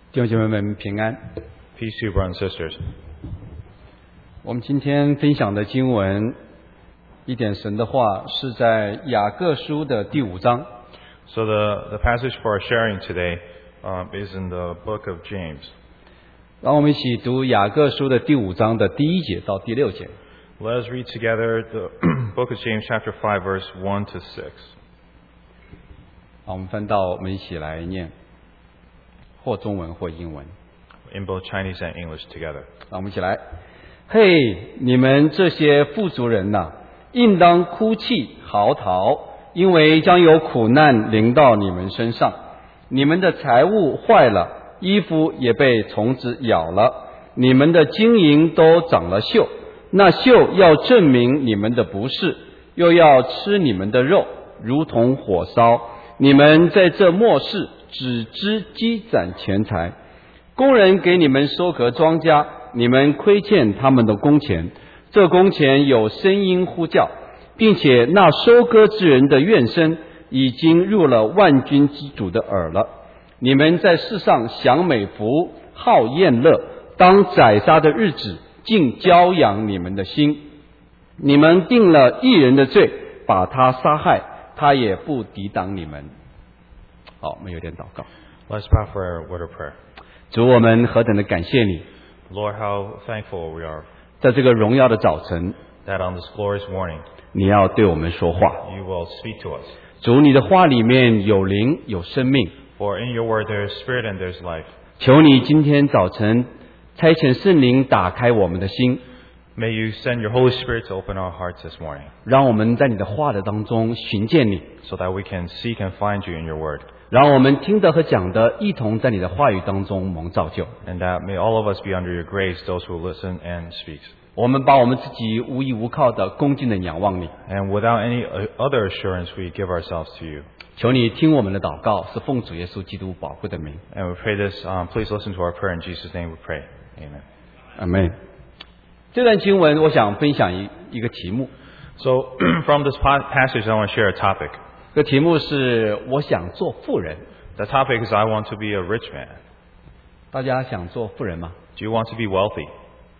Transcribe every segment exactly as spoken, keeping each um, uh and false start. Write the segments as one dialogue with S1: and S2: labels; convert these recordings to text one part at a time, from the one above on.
S1: 弟兄姐妹们平安。
S2: Peace to you, brothers and sisters.
S1: 我们今天分享的经文，一点神的话是在雅各书的第五章。
S2: So the, the passage for our sharing today um, is in the book of James.
S1: 让我们一起读雅各书的第五章的第一节到第六节。
S2: Let us read together the book of James chapter five verse one to six.
S1: 好，我们翻到，我们一起来念，或中文或英文。
S2: In both Chinese and English together.
S1: 让我们一起来。嘿，你们这些富足人呐、啊，应当哭泣嚎啕，因为将有苦难临到你们身上。你们的财物坏了，衣服也被虫子咬了，你们的金银都长了锈，那锈要证明你们的不是，又要吃你们的肉，如同火烧。你们在这末世只知积攒钱财，工人给你们收割庄稼，你们亏欠他们的工钱，这工钱有声音呼叫，并且那收割之人的怨声已经入了万军之主的耳了。你们在世上享美福，好宴乐，当宰杀的日子竟骄养你们的心。你们定了义人的罪，把他杀害，他也不抵挡你们。好，我们有点祷告。
S2: Let's bow for a word of prayer.
S1: 主，我们何等的感谢你，
S2: Lord, how thankful we are
S1: 在这个荣耀的早晨，
S2: that on this glorious morning
S1: 你要对我们说话。
S2: you will speak to us.
S1: 主，你的话里面有灵，有生命。
S2: For in your word there is spirit and there is life.
S1: 求你今天早晨差遣圣灵打开我们的心，
S2: May you send your Holy Spirit to open our hearts this morning
S1: 让我们在你的话的当中寻见你，
S2: so that we can seek and find you in your word.
S1: 让我们听的和讲的一同在你的话语当中蒙造就。
S2: And that may all of us be under your grace, those who listen and speak.
S1: 我们把我们自己无依无靠的恭敬的仰望你，
S2: And without any other assurance, we give ourselves to you.
S1: 求你听我们的祷告，是奉主耶稣基督宝贵的名。
S2: And we pray this, um, please listen to our prayer in Jesus' name we pray. Amen.
S1: 阿们。这段经文我想分享一一个题目，
S2: So from this pa- passage, I want to share a topic.
S1: 这个题目是我想做富人。
S2: The topic is I want to be a rich man.
S1: 大家想做富人吗？
S2: Do you want to be wealthy?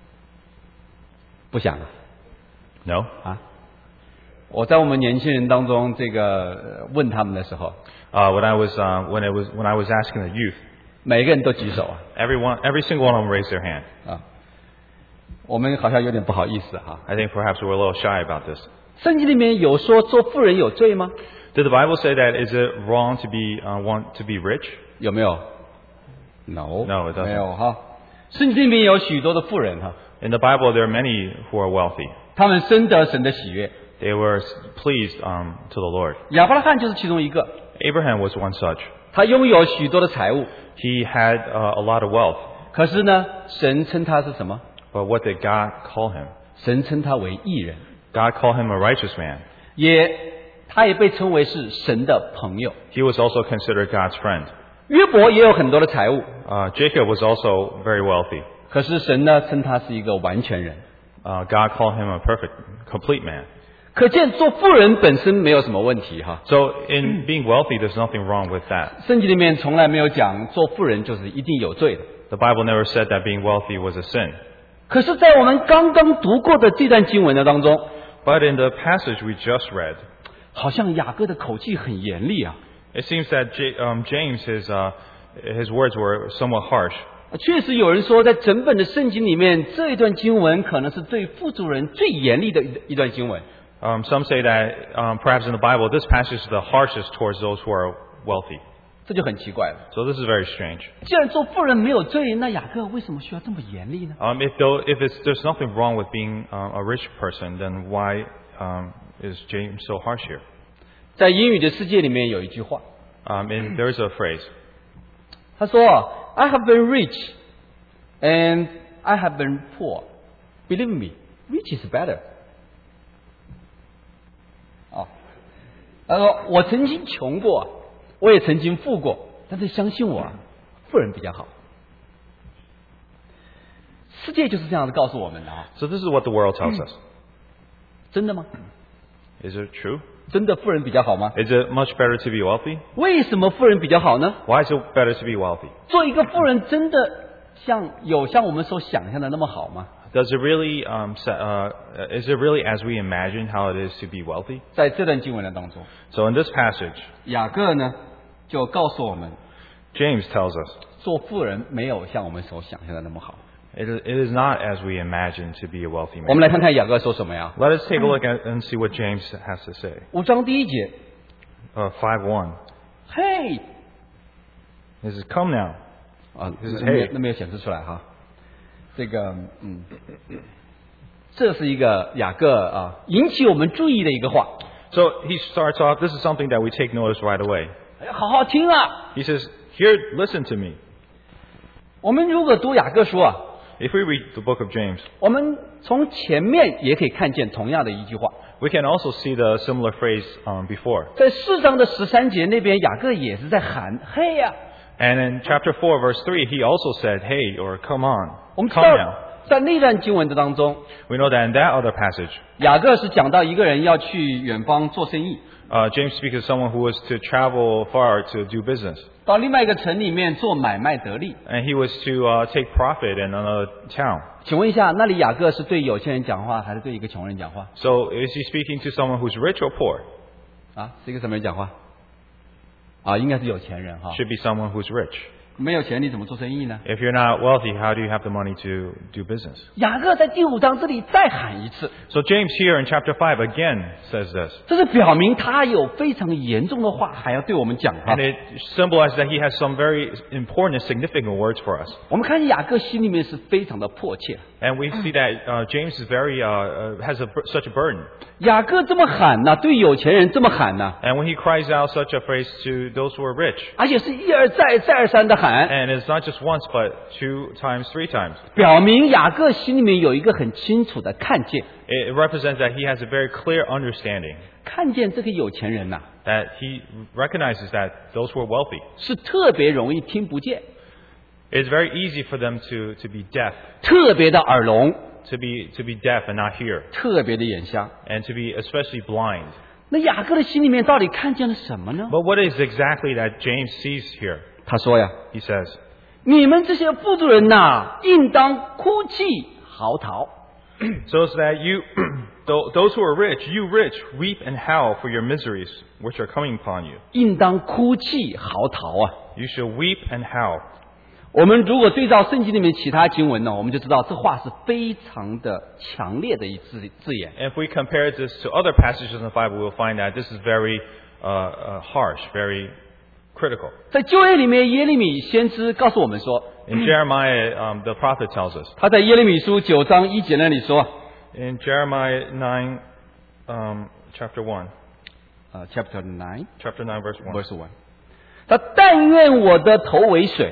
S1: 不想啊。
S2: No?
S1: 啊，我在我们年轻人当中，这个呃问他们的时候，
S2: Uh, when I was, uh, when it was, when I was asking the youth,
S1: 每个人都举手啊
S2: everyone, every single one of them raised their hand.
S1: 啊，我们好像有点不好意思哈。
S2: I think perhaps we were a little shy about this.
S1: 圣经里面有说做富人有罪吗？
S2: Did the Bible say that is it wrong to be, uh, want to be rich?
S1: 有没有 ？No，
S2: No, it doesn't.
S1: 没有哈。圣经里面有许多的富人哈，
S2: In the Bible, there are many who are wealthy.
S1: 他们深得神的喜悦。
S2: They were pleased um, to the Lord.
S1: 亚伯拉罕就是其中一个，
S2: Abraham was one such.
S1: 他拥有许多的财物，
S2: He had uh, a lot of wealth.
S1: 可是呢，神称他是什么？
S2: But what did God call him?
S1: 神称他为义人，
S2: God called him a righteous man.
S1: 也他也被称为是神的朋友。
S2: He was also considered God's friend.
S1: 约伯也有很多的财物，
S2: Uh, Jacob was also very wealthy.
S1: 可是神呢称他是一个完全人。
S2: Uh, God called him a perfect, complete man.
S1: 可见做富人本身没有什么问题哈。
S2: So in being wealthy, there's nothing wrong with that.
S1: 圣经里面从来没有讲做富人就是一定有罪的。
S2: The Bible never said that being wealthy was a sin.
S1: 可是，在我们刚刚读过的这段经文的当中，
S2: But in the passage we just read,
S1: 好像雅各的口气很严厉啊。
S2: it seems that J- um, James, his, uh, his words were somewhat harsh.
S1: 确实有人说，在整本的圣经里面，这一段经文可能是对富足人最严厉的一一段经文。
S2: Um, some say that um, perhaps in the Bible, this passage is the harshest towards those who are wealthy.
S1: 这就很奇怪了。
S2: So this is very strange.
S1: 既然做富人没有罪，那雅各为什么需要这么严厉呢？
S2: Um, if though, if it's, there's nothing wrong with being um, a rich person, then why um, is James so harsh here?
S1: 在英语的世界里面有一句话，
S2: Um, and there's a phrase.
S1: 他说啊 I have been rich and I have been poor. Believe me, rich is better. 啊，他说我曾经穷过，我也曾经富过，但是相信我，富人比较好。世界就是这样子告诉我们的啊，
S2: So this is what the world tells us.
S1: 真的吗？
S2: Is it true?
S1: 真的富人比较好吗？
S2: Is it much better to be wealthy?
S1: 为什么富人比较好呢？
S2: Why is it better to be wealthy?
S1: 做一个富人真的像有像我们所想象的那么好吗？
S2: Does it really, um, sa- uh, is it really as we imagine how it is to be wealthy?
S1: 在这段经文的当中，
S2: So in this passage,
S1: 雅各呢就告诉我们，
S2: James tells us
S1: 做富人没有像我们所想象的那么好。
S2: it is, it is not as we imagine to be a wealthy
S1: 我们
S2: man.
S1: 来看看雅各说什么呀？
S2: Let us take a look at and see what James has to say.
S1: 五章第一节，
S2: Uh, five one.
S1: 嘿，
S2: This is come now.
S1: 啊，
S2: This is
S1: 那没有
S2: hey.
S1: 那没有显示出来哈。这个，嗯，这是一个雅各啊引起我们注意的一个话，
S2: So he starts off, this is something that we take notice right away.
S1: 哎好好听啊！
S2: He says, here, listen to me.
S1: 我们如果读雅各书啊，
S2: If we read the book of James,
S1: 我们从前面也可以看见同样的一句话，
S2: we can also see the similar phrase um, before.
S1: 在四章的十三节那边，雅各也是在喊嘿呀、
S2: And in chapter four, verse three, he also said, hey, or come on,
S1: 我们知
S2: come
S1: 道
S2: now.
S1: 在那段经文的当中，
S2: We know that in that other passage,
S1: 雅各是讲到一个人要去远方做生意，
S2: uh, James speaks of someone who was to travel far to do business.
S1: 到另外一个城里面做买卖得利。
S2: And he was to uh, take profit in another town.
S1: 请问一下，那里雅各是对有钱人讲话，还是对一个穷人讲话？
S2: So is he speaking to someone who's rich or poor?
S1: 啊，是一个什么人讲话？啊，应该是有钱人哈。
S2: Should be someone who's rich.
S1: 没有钱你怎么做生意呢？
S2: If you're not wealthy, how do you have the money to do business?
S1: 雅各在第五章这里再喊一次，
S2: So James here in chapter five again says this.
S1: 这是表明他有非常严重的话还要对我们讲哈
S2: And。it symbolizes that he has some very important and significant words for us.
S1: 我们看见雅各心里面是非常的迫切。
S2: And we see that uh, James is very, uh, uh, has a, such a burden.
S1: 雅各这么喊呐、对有钱人这么喊呐、
S2: And when he cries out such a phrase to those who are rich,
S1: 而且是一而再再而三的喊，
S2: and it's not just once, but two times, three times,
S1: 表明雅各心里面有一个很清楚的看见，
S2: it represents that he has a very clear understanding
S1: 看见这个有钱人呐、
S2: that he recognizes that those who are wealthy,
S1: 是特别容易听不见，
S2: it's very easy for them to, to be deaf,
S1: 特别的耳聋，
S2: to be, to be deaf and not hear,
S1: 特别的眼瞎。
S2: and to be especially blind.
S1: 那雅各的心里面到底看见了什么呢？
S2: But what is exactly that James sees here?
S1: 他说呀，
S2: He says,
S1: 你们这些富足人呐、应当哭泣嚎啕。
S2: so it's that you, tho- those who are rich, you rich, weep and howl for your miseries which are coming upon you.
S1: 应当哭泣嚎啕啊！
S2: You should weep and howl.
S1: 我们如果对照圣经里面其他经文呢，我们就知道这话是非常的强烈的一字字眼。
S2: And if we compare this to other passages in the Bible, we'll find that this is very uh, uh, harsh, very critical.
S1: 在旧约里面，耶利米先知告诉我们说，
S2: In Jeremiah, um, the prophet tells us,
S1: 他在耶利米书九章一节那里说，
S2: in Jeremiah nine, um, chapter one,
S1: 呃，chapter nine
S2: chapter nine, verse one,
S1: verse one，他但愿我的头为水，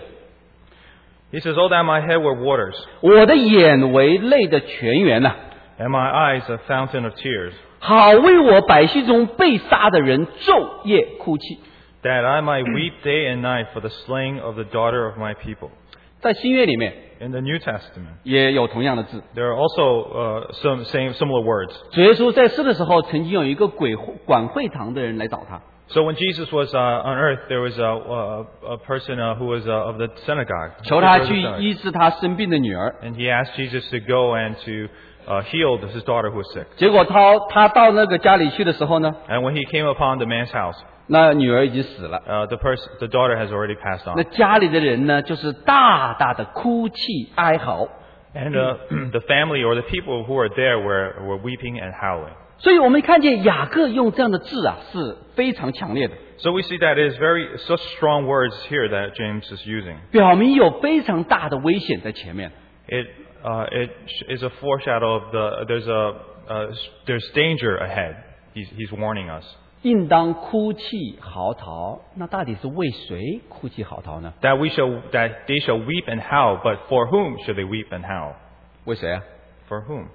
S2: he says, "Oh, that my head were waters,
S1: 我的眼为泪的泉源呐、
S2: and my eyes a fountain of tears,
S1: 好为我百姓中被杀的人昼夜哭泣。
S2: that I might weep day and night for the slaying of the daughter of my people."
S1: 在新约里面
S2: In the New Testament,
S1: 也有同样的字。
S2: there are also uh, some same similar words.
S1: 主耶稣在世的时候，曾经有一个鬼管会堂的人来找他，
S2: So when Jesus was uh, on earth, there was a, a, a person uh, who was uh, of the synagogue,
S1: 求他
S2: Of the
S1: 去
S2: synagogue.
S1: 医治他生病的女儿。
S2: And he asked Jesus to go and to uh, heal his daughter who was sick.
S1: 结果他他到那个家里去的时候呢，
S2: And when he came upon the man's house,
S1: 那女儿已经死了。
S2: uh, the person, the daughter has already passed
S1: 那
S2: on.
S1: 家里的人呢，就是大大的哭泣哀嚎。
S2: And uh, the family or the people who were there were, were weeping and howling.
S1: 所以我们看见雅各用这样的字啊，是非常强烈的，
S2: So we see that it is very such strong words here that James is using.
S1: 表明有非常大的危险在前面。
S2: It uh, it is a foreshadow of the there's a uh, there's danger ahead. He's he's warning us
S1: 应当哭泣嚎啕，那到底是为谁哭泣嚎啕呢？
S2: that we shall that they shall weep and howl, but for whom should they weep and howl?
S1: 为谁啊？
S2: For whom?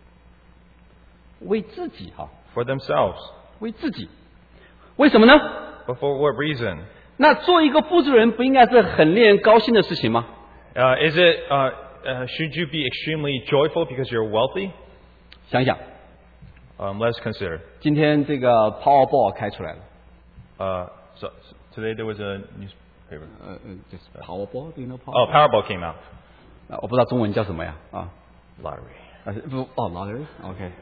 S1: 为自己哈、
S2: For themselves.
S1: 为自己。为什么呢？
S2: But for what reason?
S1: 那做一个富足人不应该是很令人高兴的事情吗？
S2: Uh, is it uh, uh, should you be extremely joyful because you're wealthy?
S1: 想想，
S2: Um, let's consider.
S1: 今天这个 Powerball 开出来了。
S2: Uh, so, so today there was a newspaper.
S1: 呃呃，就是 Powerball，do you know
S2: Oh,
S1: Powerball？
S2: Powerball came out.
S1: 啊，我不知道中文叫什么呀？啊，
S2: Lottery.
S1: 啊不哦，lottery，OK。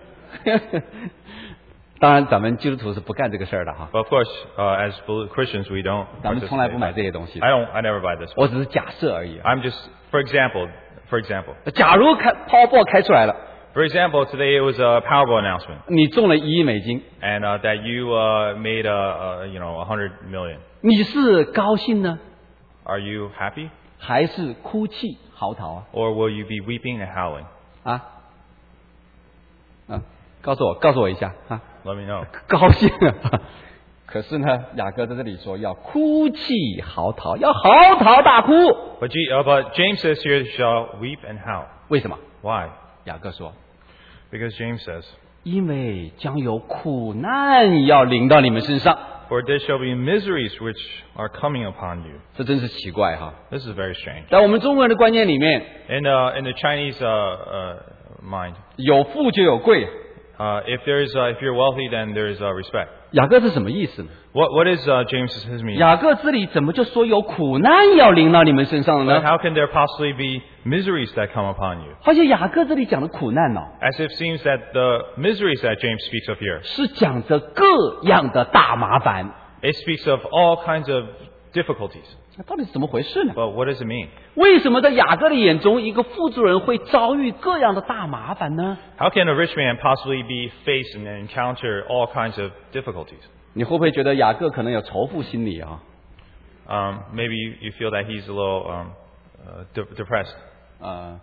S1: 当然，咱们基督徒是不干这个事儿的哈，
S2: But of course, uh, as Christians, we don't
S1: 咱们从来不
S2: participate.
S1: 买这些东西。
S2: I don't. I never buy this.
S1: 我只是假设而已啊。
S2: I'm just, for example, for example,
S1: 假如开 Powerball 开出来了，
S2: for example, today it was a Powerball announcement,
S1: 你中了一亿美金，
S2: and uh, that you uh, made a, a, you know, a hundred million.
S1: 你是高兴呢，
S2: Are you happy,
S1: 还是哭泣嚎啕啊？
S2: or will you be weeping and howling?
S1: 啊啊，告诉我，告诉我一下啊。
S2: Let me know.
S1: 高兴啊！可是呢，雅各在这里说要哭泣嚎啕，要嚎啕大哭。
S2: But, G, uh, but James says here, shall weep and howl.
S1: 为什么？
S2: Why?
S1: 雅各说，
S2: Because James says,
S1: 因为将有苦难要临到你们身上。
S2: for there shall be miseries which are coming upon you.
S1: 这真是奇怪哈！
S2: This is very strange.
S1: 在我们中国人的观念里面，
S2: In, uh, in the Chinese uh, uh, mind,
S1: 有富就有贵。
S2: uh, if, there's, uh, if you're wealthy, then there's uh, respect.
S1: 雅各是什么意思呢？
S2: What, what is uh, James' his meaning?
S1: 雅各这里怎么就说有苦难要临到你们身上了
S2: But
S1: 呢？
S2: how can there possibly be miseries that come upon you?
S1: 而且雅各这里讲的苦难哦，
S2: As if it seems that the miseries that James speaks of here,
S1: 是讲着各样的大麻烦。
S2: it speaks of all kinds of difficulties.
S1: 那到底是怎么回事呢？
S2: But what does it mean?
S1: 为什么在雅各的眼中，一个富足人会遭遇各样的大麻烦呢？
S2: How can a rich man possibly be faced and encounter all kinds of difficulties?
S1: 你会不会觉得雅各可能有仇富心理啊？
S2: Um, maybe you, you feel that he's a little um, uh, de- depressed.
S1: 呃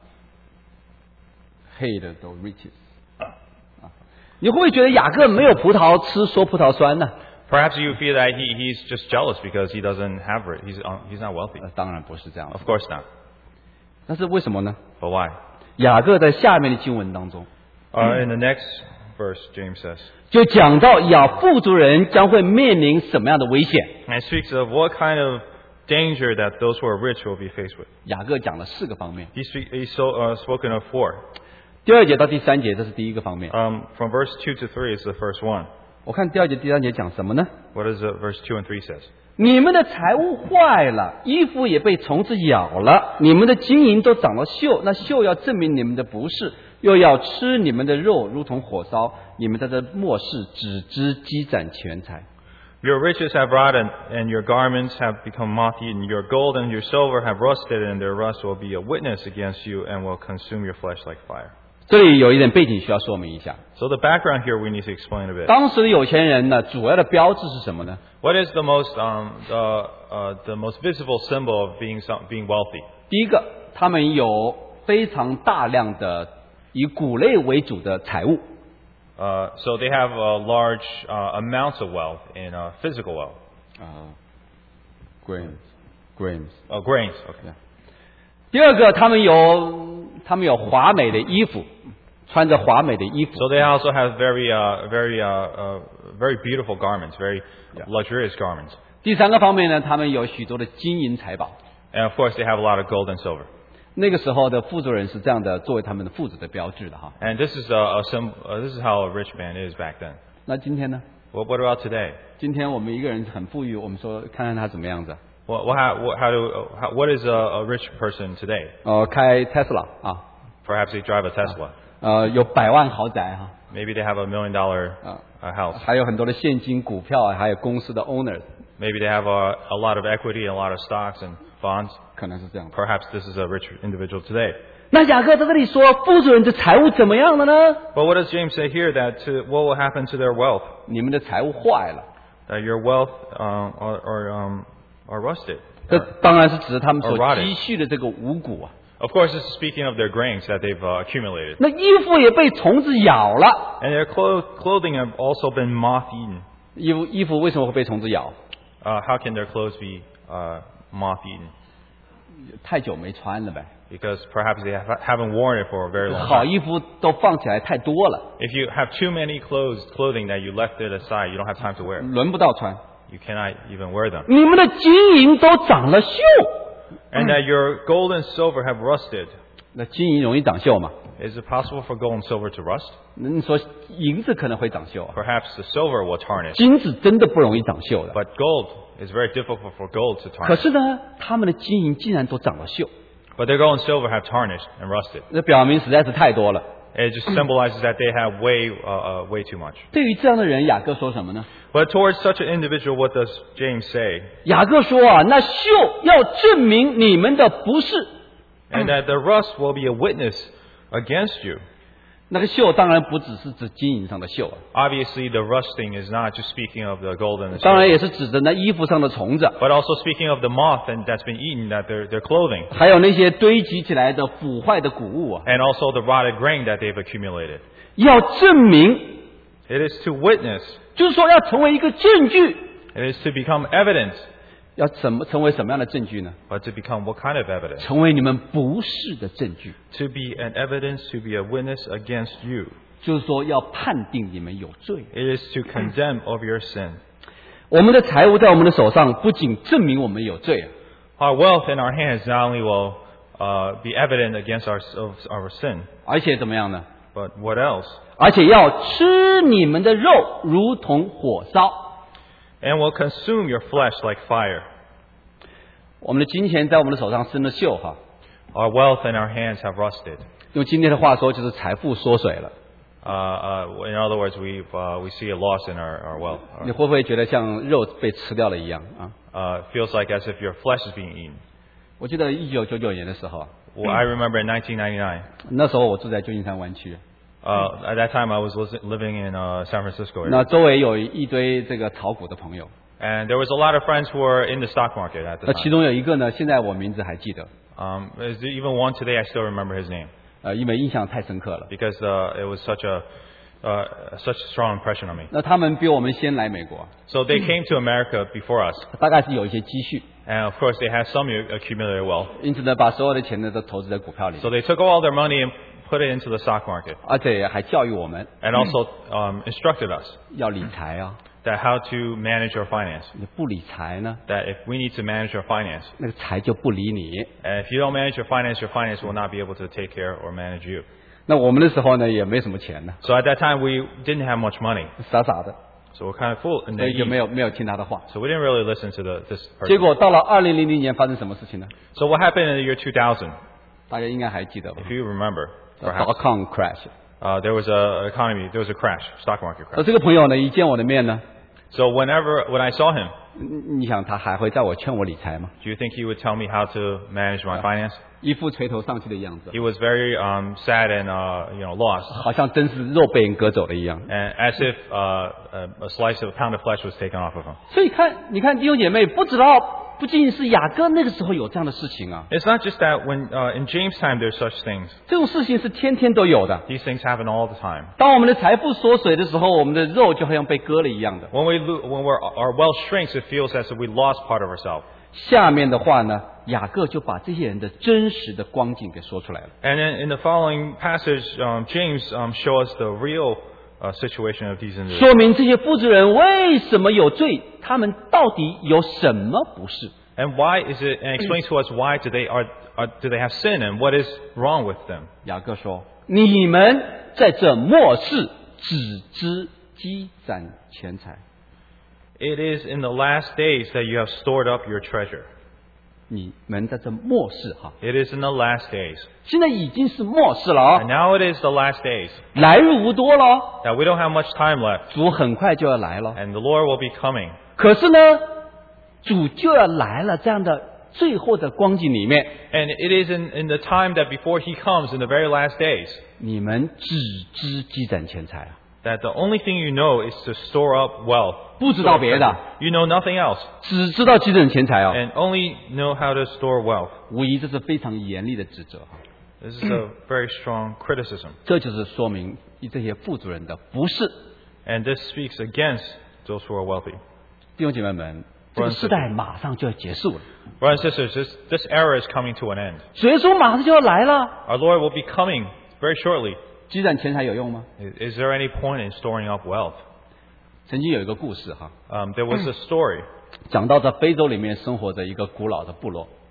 S1: ，hate the riches 啊，你会不会觉得雅各没有葡萄吃，说葡萄酸呢？
S2: Perhaps you feel that he, he's just jealous because he doesn't have it. He's, uh, he's not wealthy.
S1: 呃，当然不是这样的
S2: Of。course not.
S1: 但是为什么呢？
S2: But why?
S1: 雅各在下面的经文当中，
S2: Uh, in the next verse, James says,
S1: 就讲到雅富足人将会面临什么样的危险。
S2: and speaks of what kind of danger that those who are rich will be faced with.
S1: 雅各讲了四个方面，
S2: He speak, he's so, uh, spoken of four.
S1: 第二节到第三节这是第一个方面。
S2: Um, from verse two to three is the first one.
S1: 我看第二节、第三节讲什么呢？
S2: What does uh, verse two and three says?
S1: 你们的财物坏了，衣服也被虫子咬了，你们的金银都长了锈，那锈要证明你们的不是，又要吃你们的肉，如同火烧。你们在这末世只知积攒钱财。
S2: Your riches have rotted, and your garments have become moth-eaten. Your gold and your silver have rusted, and their rust will be a witness against you and will consume your flesh like fire.
S1: 这里有一点背景需要说明一下。
S2: So the background here we need to explain a bit.
S1: 当时的有钱人呢，主要的标志是什么呢？
S2: What is the most um, uh, uh, the most visible symbol of being some, being wealthy?
S1: 第一个，他们有非常大量的以谷类为主的财物。
S2: Uh, so they have uh, large uh, amounts of wealth in uh, physical wealth.
S1: 啊、grains grains。
S2: Oh, grains. Okay.
S1: 第二个，他们有他们有华美的衣服，穿着华美的衣服。
S2: So they also have very, uh, very, uh, uh, very beautiful garments, very luxurious garments.
S1: 第三个方面呢，他们有许多的金银财宝。
S2: And of course, they have a lot of gold and silver.
S1: 那个时候的富足人是这样的，作为他们的富足的标志的哈。
S2: And this is a, a sim- uh, this is how a rich man is back then.
S1: 那今天呢？
S2: Well, what about today?
S1: 今天我们一个人很富裕，我们说看看他怎么样子。
S2: What, what, how, what, how do, uh, how, what is a, a rich person today?
S1: 呃，开 Tesla 啊，
S2: Perhaps they drive a Tesla.
S1: 呃，有百万豪宅哈，
S2: Maybe they have a million dollar
S1: Uh.
S2: uh, house.
S1: 还有很多的现金、股票，还有公司的 owners，
S2: Maybe they have a, a lot of equity and a lot of stocks and bonds.
S1: 可能是这样的。
S2: Perhaps this is a rich individual today.
S1: 那雅各在这里说，富足人的财物怎么样了呢？
S2: But what does James say here? That to, what will happen to their wealth?
S1: 你们的财物坏了。
S2: That your wealth um, are, are, um, are rusted.
S1: 这当然是指他们所
S2: Or rotted.
S1: 积蓄的这个五谷啊。
S2: Of course, this is speaking of their grains that they've uh, accumulated.
S1: 那衣服也被虫子咬了。
S2: And their clo- clothing have also been moth-eaten.
S1: 衣服衣服为什么会被虫子咬？
S2: Uh, how can their clothes be uh, moth-eaten?
S1: 太久没穿了呗。
S2: Because perhaps they have, haven't worn it for a very long
S1: 好
S2: time.
S1: 衣服都放起来太多了，
S2: If you have too many clothes, clothing that you left it aside, you don't have time to wear.
S1: 轮不到穿。
S2: You cannot even wear them.
S1: 你们的金银都长了锈，
S2: And that your gold and silver have rusted.
S1: 那金银容易长锈嘛？
S2: Is it possible for gold and silver to rust?
S1: 你说银子可能会长锈啊，
S2: Perhaps the silver will tarnish.
S1: 金子真的不容易长锈的。
S2: But gold is very difficult for gold to
S1: 可
S2: tarnish.
S1: 是呢，他们的金银竟然都长了锈，
S2: But their gold and silver have tarnished and rusted.
S1: 这表明实在是太多了。
S2: It just symbolizes that they have way, uh, uh, way too much.
S1: 对于这样的人，雅各说什么呢？
S2: But towards such an individual, what does James say?
S1: 雅各说啊，那锈要证明你们的不是。
S2: And that the rust will be a witness against you.
S1: 那个锈当然不只是指金银上的锈啊，
S2: Obviously, the rusting is not just speaking of the gold and the
S1: 当然
S2: silver,
S1: 也是指着那衣服上的虫子，
S2: but also speaking of the moth and that's been eaten, that their their clothing,
S1: 还有那些堆积起来的腐坏的谷物啊，
S2: and also the rotted grain that they've accumulated.
S1: 要证明，
S2: It is to witness.
S1: 就是说要成为一个证据。
S2: It is to become evidence.
S1: 要怎么成为什么样的证据呢？
S2: But to become what kind of evidence?
S1: 成为你们不是的证据，
S2: To be an evidence, to be a witness against you.
S1: 就是说要判定你们有罪。
S2: It is to condemn of your sin.
S1: 我们的财物在我们的手上，不仅证明我们有罪啊，
S2: Our wealth in our hands not only will uh, be evident against our, of our sin,
S1: 而且怎么样呢？
S2: but what else?
S1: 而且要吃你们的肉，如同火烧。
S2: And will consume your flesh like fire.
S1: 我们的金钱在我们的手上生了锈哈，
S2: Our wealth in our hands have rusted.
S1: 用今天的话说，就是财富缩水了。
S2: Uh, uh, in other words, we uh, we see a loss in our, our wealth.
S1: 你会不会觉得像肉被吃掉了一样啊？
S2: Uh, it feels like as if your flesh is being eaten.
S1: 我记得一九九九年的时候啊，
S2: Well, I remember in nineteen ninety-nine.
S1: 那时候我住在旧金山湾区，
S2: Uh, at that time, I was lis- living in uh, San Francisco area.
S1: 那周围有一堆这个炒股的朋友，
S2: And there was a lot of friends who were in the stock market at the
S1: 那其
S2: time.
S1: 中有一个呢，现在我名字还记得，
S2: Um, there's even one today, I still remember his name
S1: 呃，因为印象太深刻了。
S2: because uh, it was such a uh, such a strong impression on me.
S1: 那他们比我们先来美国，
S2: So they came to America before us,
S1: 大概是有一些积蓄，
S2: and of course they had some accumulated wealth.
S1: 因此呢，把所有的钱呢都投资在股票里，
S2: So they took all their money and put it into the stock market,
S1: 而且还教育我们
S2: and also um, instructed us
S1: 要理财啊。
S2: that how to manage our finance.
S1: 你不理财呢，
S2: That if we need to manage our finance,
S1: 那个财就不理你。
S2: and if you don't manage your finance, your finance will not be able to take care or manage you.
S1: 那我们的时候呢，也没什么钱呢，
S2: So at that time we didn't have much money,
S1: 傻傻的，
S2: so we're kind of fool and
S1: 所以就
S2: naive.
S1: 没有没有听他的话。
S2: So we didn't really listen to the this
S1: 结
S2: person.
S1: 果到了二零零零年发生什么事情呢？
S2: So what happened in the year two thousand?
S1: 大家应该还记得吧
S2: If you remember,
S1: ？dot
S2: perhaps
S1: com crash。
S2: uh, there was a economy, there was a crash, stock market
S1: 而
S2: crash.
S1: 这个朋友呢，一见我的面呢，
S2: So whenever when I saw him,
S1: 你你想他还会叫我劝我理财吗？
S2: do you think he would tell me how to manage my finance?
S1: 一副垂头丧气的样子，
S2: He was very um, sad and uh, you know lost,
S1: 好像真是肉被人割走了一样。
S2: and as if uh, a, a slice of a pound of flesh was taken off of him.
S1: 所以看，你看弟兄姐妹，不知道不仅仅是雅各那个时候有这样的事情啊，
S2: It's not just that when uh, in James' time there's such things.
S1: 这种事情是天天都有的。
S2: These things happen all the time.
S1: 当我们的财富缩水的时候，我们的肉就好像被割了一样的。
S2: When we lo- when we're, our wealth shrinks, it feels as if we lost part of ourselves.
S1: 下面的话呢，雅各就把这些人的真实的光景给说出来了。
S2: And then in the following passage, um, James um, shows us the real uh, situation of these individuals.
S1: 说明这些富足人为什么有罪，他们到底有什么不是？
S2: And why is it? And explain to us why do they are, are do they have sin and what is wrong with them?
S1: 雅各说：“你们在这末世只知积攒钱财。
S2: It is in the last days that you have stored up your treasure.
S1: 你们在这末世哈，
S2: It is in the last days.
S1: 现在已经是末世了
S2: And
S1: 啊，
S2: now it is the last days.
S1: 来日无多了，
S2: That we don't have much time left.
S1: 主很快就要来了。
S2: And the Lord will be coming.
S1: 可是呢，主就要来了，这样的最后的光景里面，
S2: And it is in, in the time that before He comes, in the very last days,
S1: 你们只知积攒钱财啊，
S2: that the only thing you know is to store up wealth.
S1: 不知道别的，
S2: You know nothing else.
S1: 只知道积攒钱财啊，
S2: And only know how to store wealth.
S1: 无疑这是非常严厉的指责哈。
S2: This is a very strong criticism.
S1: 这就是说明这些富足人的不是。
S2: And this speaks against those who are wealthy.
S1: 弟兄姐妹们，这个时代马上就要结束了，
S2: Brothers and sisters, this, this era is coming to an end.
S1: 主耶稣马上就要来了。
S2: Our Lord will be coming very shortly.
S1: 积攒钱财有用吗？
S2: Is, is there any point in storing up wealth?
S1: 曾经有一个故事哈，
S2: Um, there was a story.
S1: 讲到在非洲里面生活着一个古老的部落，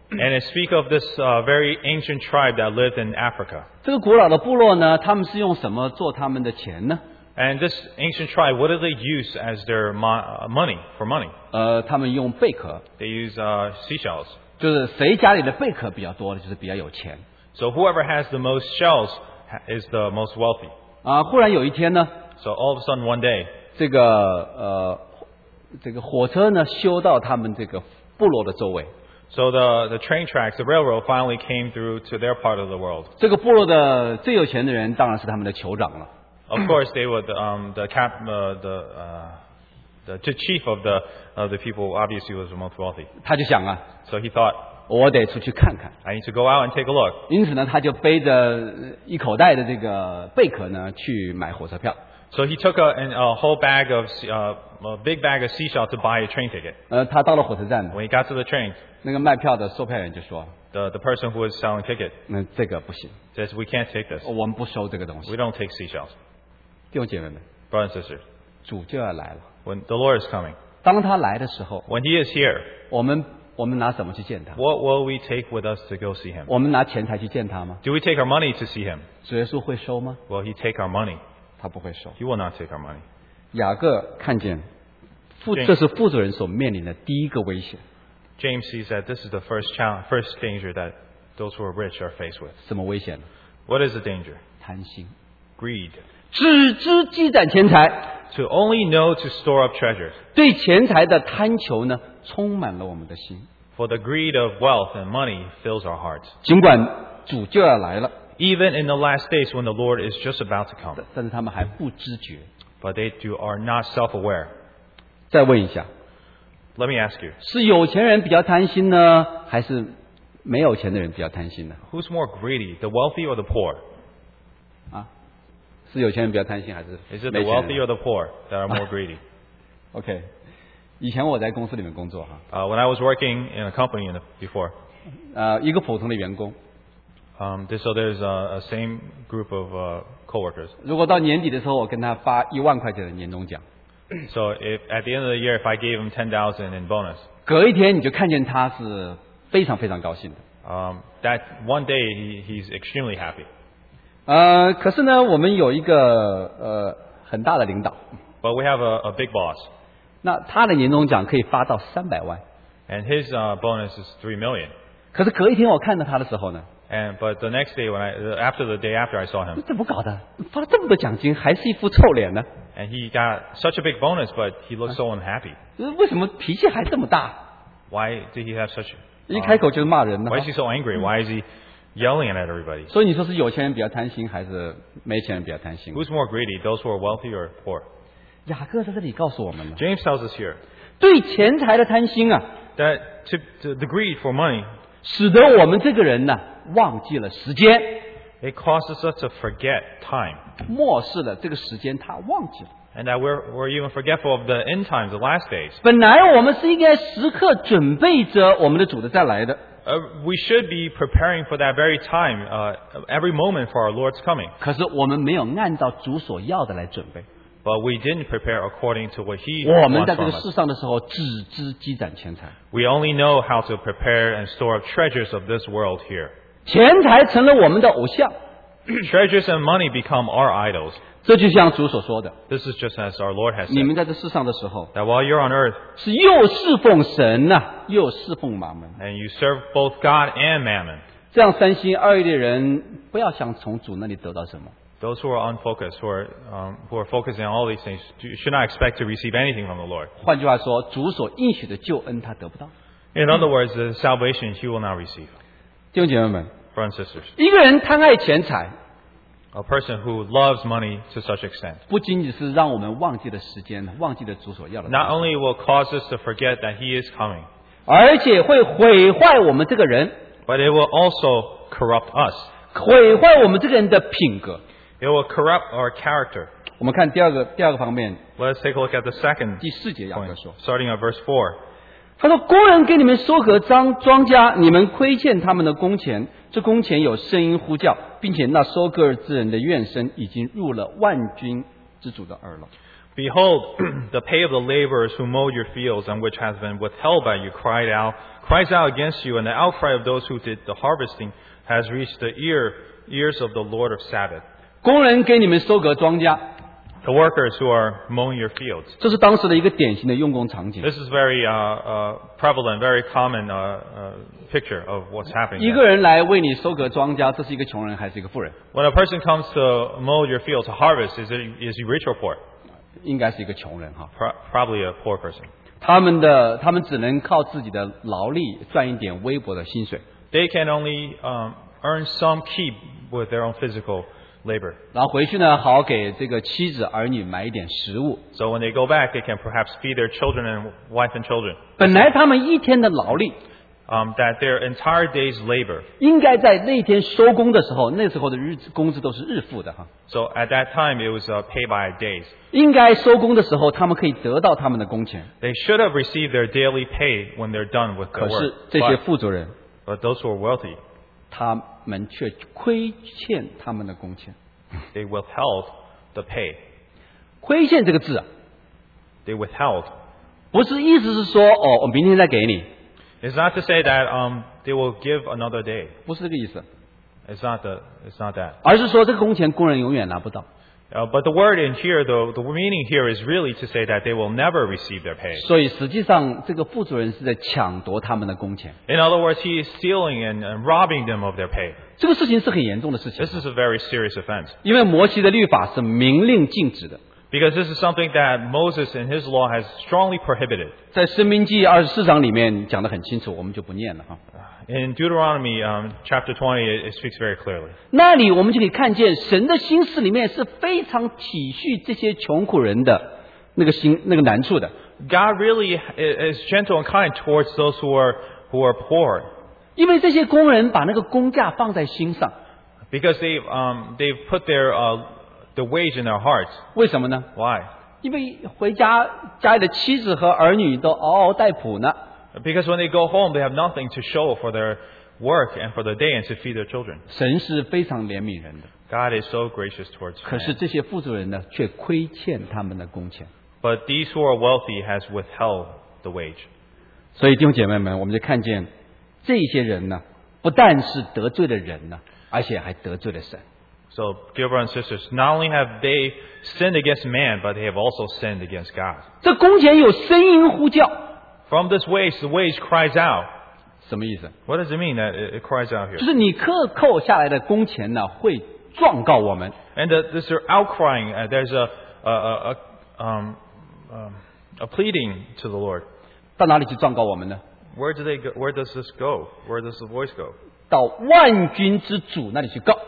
S2: And it speaks of this uh, very ancient tribe that lived in Africa.
S1: 这个古老的部落呢，他们是用什么做他们的钱呢？
S2: And this ancient tribe, what do they use as their mo- uh, money, for money?
S1: 呃，他们用贝壳，
S2: They use uh, seashells.
S1: 就是谁家里的贝壳比较多的，就是比较有钱。
S2: So whoever has the most shells ha- is the most wealthy.
S1: 啊，忽然有一天呢，
S2: So all of a sudden one day,
S1: 这个呃，这个火车呢修到他们这个部落的周围。
S2: so the, the train tracks, the railroad finally came through to their part of the world.
S1: 这个部落的最有钱的人当然是他们的酋长了。
S2: Of course, they would, um, the cap, uh, the, uh, the the chief of the, of the people obviously was the most wealthy.
S1: 他就想啊，
S2: So he thought,
S1: 我得出去看看。
S2: I need to go out and take a look.
S1: 因此呢，他就背着一口袋的这个贝壳呢去买火车票。
S2: So he took a, an- a whole bag of, se- uh, a big bag of seashell to buy a train ticket.
S1: 呃，他到了火车站呢，
S2: When he got to the train,
S1: 那个卖票的售票员就说
S2: the, the person who was selling ticket：“
S1: 那这个不行，
S2: says, we can't take this.
S1: 我们不收这个东西。
S2: We don't take seashells. ”
S1: 弟兄姐妹们，
S2: Brothers and sisters,
S1: 主就要来了。
S2: when the Lord is coming,
S1: 当他来的时候，
S2: when He is here,
S1: 我们我们拿什么去见他？
S2: what will we take with us to go see Him?
S1: 我们拿钱财去见他吗？
S2: Do we take our money to see Him?
S1: 主耶稣会收吗？
S2: Will He take our money?
S1: 他不会收。
S2: He will not take our money.
S1: 雅各看见富，
S2: 对
S1: 这是富主人所面临的第一个危险。
S2: James sees that this is the first challenge, first danger that those who are rich are faced with.
S1: 什么危险呢？
S2: What is the danger?
S1: 贪心，
S2: Greed.
S1: 只知积攒钱财，
S2: To only know to store up treasures.
S1: 对钱财的贪求呢，充满了我们的心。
S2: For the greed of wealth and money fills our hearts.
S1: 尽管主就要来了，
S2: Even in the last days when the Lord is just about to come.
S1: 但是他们还不知觉。
S2: But they do, are not self-aware.
S1: 再问一下，
S2: Let me ask you,
S1: 是有钱人比较贪心呢，还是没有钱的人比较贪心呢？
S2: who's more greedy, the wealthy or the poor?
S1: 啊，是有钱人比较贪心，还是
S2: Is it
S1: 没
S2: the
S1: 钱
S2: wealthy
S1: 人
S2: or the poor that are more greedy?
S1: ？OK，以前我在公司里面工作哈，
S2: Uh, when I was working in a company in the, before,
S1: 呃，一个普通的员工，
S2: um, there- so there's a, a same group of uh, coworkers.
S1: 如果到年底的时候，我跟他发一万块钱的年终奖，
S2: So if at the end of the year, if I gave him ten thousand in bonus,
S1: 隔一天你就看见他是非常非常高兴的。
S2: um, that one day he, he's extremely happy.
S1: 呃，可是呢，我们有一个呃很大的领导，
S2: But we have a, a big boss,
S1: 那他的年终奖可以发到三百万，
S2: and his uh, bonus is three million.
S1: 可是隔一天我看到他的时候呢，
S2: And but the next day when I after the day after I saw him,
S1: 怎么搞的？发了这么多奖金，还是一副臭脸呢？
S2: and he got such a big bonus, but he looked so unhappy.
S1: 呃为什么脾气还这么大？
S2: Why did he have such?
S1: 一开口就是骂人呢
S2: Why is he so angry? Why is he yelling at everybody?
S1: 所以你说是有钱人比较贪心，还是没钱人比较贪心？
S2: Who's more greedy, those who are wealthy or poor?
S1: 雅各在这里告诉我们了，
S2: James tells us here
S1: 对钱财的贪心啊，
S2: that to, to the greed for money,
S1: 使得我们这个人呢忘记了时间，
S2: it causes us to forget time,
S1: 漠视了这个时间，他忘记了。
S2: and that we're we're even forgetful of the end times, the last days.
S1: 本来我们是应该时刻准备着我们的主的再来的，
S2: Uh, we should be preparing for that very time, uh, every moment for our Lord's coming.
S1: 可是我们没有按照主所要的来准备。
S2: But we didn't prepare according to what He
S1: 我们
S2: wants
S1: 在这
S2: from
S1: 个
S2: us.
S1: 世上的时候，只知积攒钱财，
S2: We only know how to prepare and store up treasures of this world here.
S1: 钱财成了我们的偶像。
S2: Treasures and money become our idols.
S1: 这就像主所说的，
S2: This is just as our Lord has
S1: 你
S2: said,
S1: 们在这世上的时候，
S2: that while you're on earth
S1: 是又侍奉神呐、又侍奉马门。
S2: and you serve both God and mammon,
S1: 这样三心二意的人，不要想从主那里得到什么。
S2: those who are unfocused, who are, um, who are focusing on all these things, you should not expect to receive anything from the Lord.
S1: 换句话说，主所应许的救恩他得不到。
S2: In other words, the salvation He will not receive.
S1: 弟兄姐妹们，
S2: Brothers and sisters,
S1: 一个人贪爱钱财，
S2: a person who loves money to such extent,
S1: 不仅仅是让我们忘记了时间，忘记了主所要的东西，
S2: not only will cause us to forget that He is coming,
S1: 而且会毁坏我们这个人，
S2: but it will also corrupt us.
S1: 毁坏我们这个人的品格。
S2: It will corrupt our character.
S1: 我们看第二个第二个方面，
S2: Let's take a look at the second
S1: 第四节雅各
S2: point,
S1: 说，
S2: starting at verse four.
S1: 他说：“工人给你们收割庄庄稼，你们亏欠他们的工钱，这工钱有声音呼叫，并且那收割之人的怨声已经入了万军之主的耳了。”
S2: Behold, the pay of the laborers who mowed your fields and which has been withheld by you cried out, cries out against you, and the outcry of those who did the harvesting has reached the ear ears of the Lord of Sabbath.
S1: 工人给你们收割庄稼，
S2: The workers who are mowing your fields.
S1: 这是当时的一个典型的用工场景。
S2: This is very uh, uh, prevalent, very common uh, uh, picture of what's happening.
S1: 一
S2: there.
S1: 个人来为你收割庄稼，这是一个穷人还是一个富人？
S2: When a person comes to mow your field to harvest, is, it, is he rich or poor?
S1: 应该是一个穷人哈。
S2: Pro- probably a poor person.
S1: 他们的他们只能靠自己的劳力赚一点微薄的薪水，
S2: They can only um, earn some keep with their own physical labor.
S1: 然后回去呢，好给这个妻子儿女买一点食物。
S2: So when they go back, they can perhaps feed their children and wife and children.
S1: 本来他们一天的劳力
S2: Um, that their entire day's labor.
S1: 应该在那天收工的时候，那时候的日工资都是日付的哈。
S2: So at that time, it was uh, pay by days.
S1: 应该收工的时候，他们可以得到他们的工钱。
S2: They should have received their daily pay when they're done with
S1: 可
S2: their
S1: 是
S2: work.
S1: 这些
S2: But,
S1: 富足人，
S2: but those who are wealthy,
S1: 他们却亏欠他们的工钱。
S2: they withheld the pay.
S1: 亏欠这个字啊，
S2: They withheld.
S1: 不是意思是说哦，我明天再给你，
S2: It's not to say that um, they will give another day.
S1: 不是这个意思，
S2: It's not the. It's not that.
S1: 而是说这个工钱工人永远拿不到。
S2: Uh, but the word in here, the the meaning here is really to say that they will never receive their pay.
S1: 所以实际上，这个富足人是在抢夺他们的工钱，
S2: In other words, he is stealing and, and robbing them of their pay.
S1: 这个事情是很严重的事情
S2: This，is a very serious offense.
S1: 因为摩西的律法是明令禁止的。
S2: Because this is something that Moses in his law has strongly prohibited.
S1: 在申命记二十四章里面讲得很清楚，我们就不念了哈。
S2: In Deuteronomy um, chapter twenty, it, it speaks very clearly.
S1: 那里我们就可以看见神的心思里面是非常体恤这些穷苦人的那个心那个难处的，
S2: God really is gentle and kind towards those who are who are poor,
S1: 因为这些工人把那个工价放在心上，
S2: because they've um, they've put their uh, the wage in their hearts.
S1: 为什么呢？
S2: Why?
S1: 因为回家家里的妻子和儿女都嗷嗷待哺呢，
S2: Because when they go home, they have nothing to show for their work and for the day and to feed their children.
S1: 神是非常怜悯人的。
S2: God is so gracious towards
S1: 可是
S2: man.
S1: 这些富足人呢，却亏欠他们的工钱。
S2: But these who are wealthy has withheld the wage.
S1: 所以弟兄姐妹们，我们就看见这些人呢，不但是得罪了人呢，而且还得罪了神。
S2: So, dear brothers and sisters, not only have they sinned against man, but they have also sinned against God.
S1: 这工钱有声音呼叫，
S2: From this wage, the wage cries out.
S1: 什么意思？
S2: What does it mean that it, it cries out
S1: 就
S2: here?
S1: 是你克扣下来的工钱呢，会状告我们。
S2: And the, there's an outcrying. Uh, there's a a, a, a, um, um, a pleading to the Lord.
S1: 到哪里去状告我们呢？
S2: Where do they go? Where does this go? Where does the voice go?
S1: 到万军之主那里去告。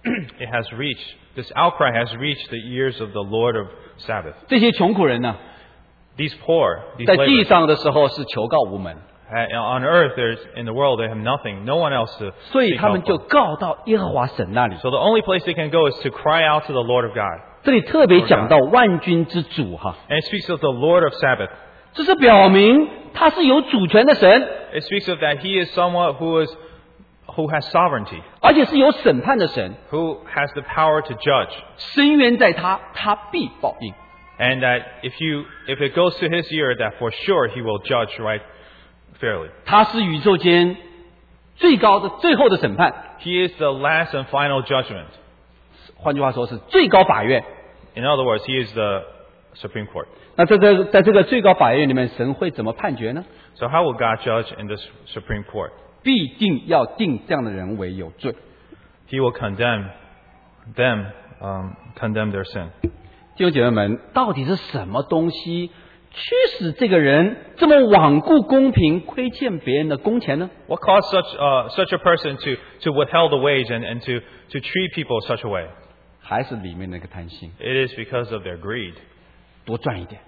S2: It has reached, this outcry has reached the ears of the Lord of Sabbath.
S1: 这些穷苦人呢，
S2: These poor, these
S1: 在地
S2: laborers,
S1: 上的时候是求告无门，
S2: uh, on earth, there's in the world they have nothing, no one else to
S1: 所以
S2: seek
S1: 他们
S2: help
S1: 就
S2: from.
S1: 告到耶和华神那里。
S2: So the only place they can go is to cry out to the Lord of God.
S1: 这里特别讲到万军之主哈，
S2: And it speaks of the Lord of Sabbath.
S1: 这是表明他是有主权的神，
S2: It speaks of that He is someone who is who has sovereignty,
S1: 而且是有审判的神。
S2: who has the power to judge,
S1: 深渊在他，他必报应。
S2: and that if you if it goes to His ear, that for sure He will judge right fairly.
S1: 他是宇宙间最高的、最后的审判。
S2: He is the last and final judgment.
S1: 换句话说，是最高法院。
S2: In other words, He is the Supreme Court.
S1: 那在这在这个最高法院里面，神会怎么判决呢？
S2: So how will God judge in this Supreme Court?
S1: 必定要定这样的人为有罪。
S2: He will condemn them, um, condemn their sin.
S1: 弟兄姐妹们，到底是什么东西驱使这个人这么罔顾公平，亏欠别人的工钱呢？
S2: What caused such uh, such a person to to withhold the wage and, and to to treat people such a way?
S1: 还是里面那个贪心，
S2: It is because of their greed
S1: 多赚一点，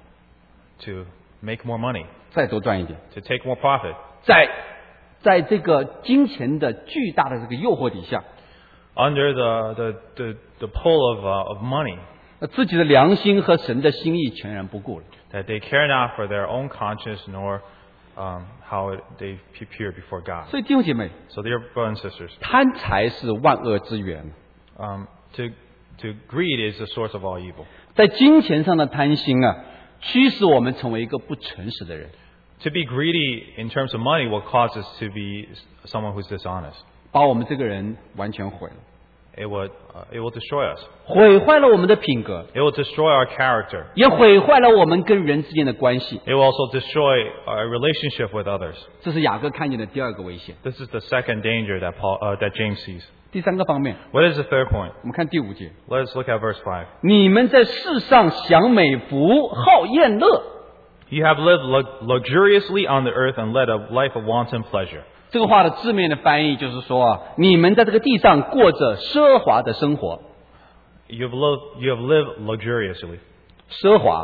S2: to make more money,
S1: 再多赚一点，
S2: to take more profit.
S1: 在在这个金钱的巨大的这个诱惑底下，
S2: Under the the the, the pull of uh, of money,
S1: 那自己的良心和神的心意全然不顾了。
S2: that they care not for their own conscience nor um, how it, they appear before God.
S1: 所以弟兄姐妹，
S2: So, dear brothers and sisters,
S1: 贪财是万恶之源。
S2: um, to to greed is the source of all evil.
S1: 在金钱上的贪心啊，驱使我们成为一个不诚实的人。
S2: To be greedy in terms of money will cause us to be someone who's dishonest.
S1: 把我们这个人完全毁了，
S2: It would, uh, it will destroy us.
S1: 毁坏了我们的品格，
S2: It will destroy our character.
S1: 也毁坏了我们跟人之间的关系。
S2: It will also destroy our relationship with others.
S1: 这是雅各看见的第二个危险。
S2: This is the second danger that Paul, uh, that James sees.
S1: 第三个方面，
S2: What is the third point?
S1: 我们看第五节，
S2: Let us look at verse five.
S1: 你们在世上享美福，好宴乐。
S2: You have lived lu- luxuriously on the earth and led a life of wanton pleasure.
S1: 这个话的字面的翻译就是说啊，你们在这个地上过着奢华的生活。
S2: You've lived, you have lived luxuriously.
S1: 奢华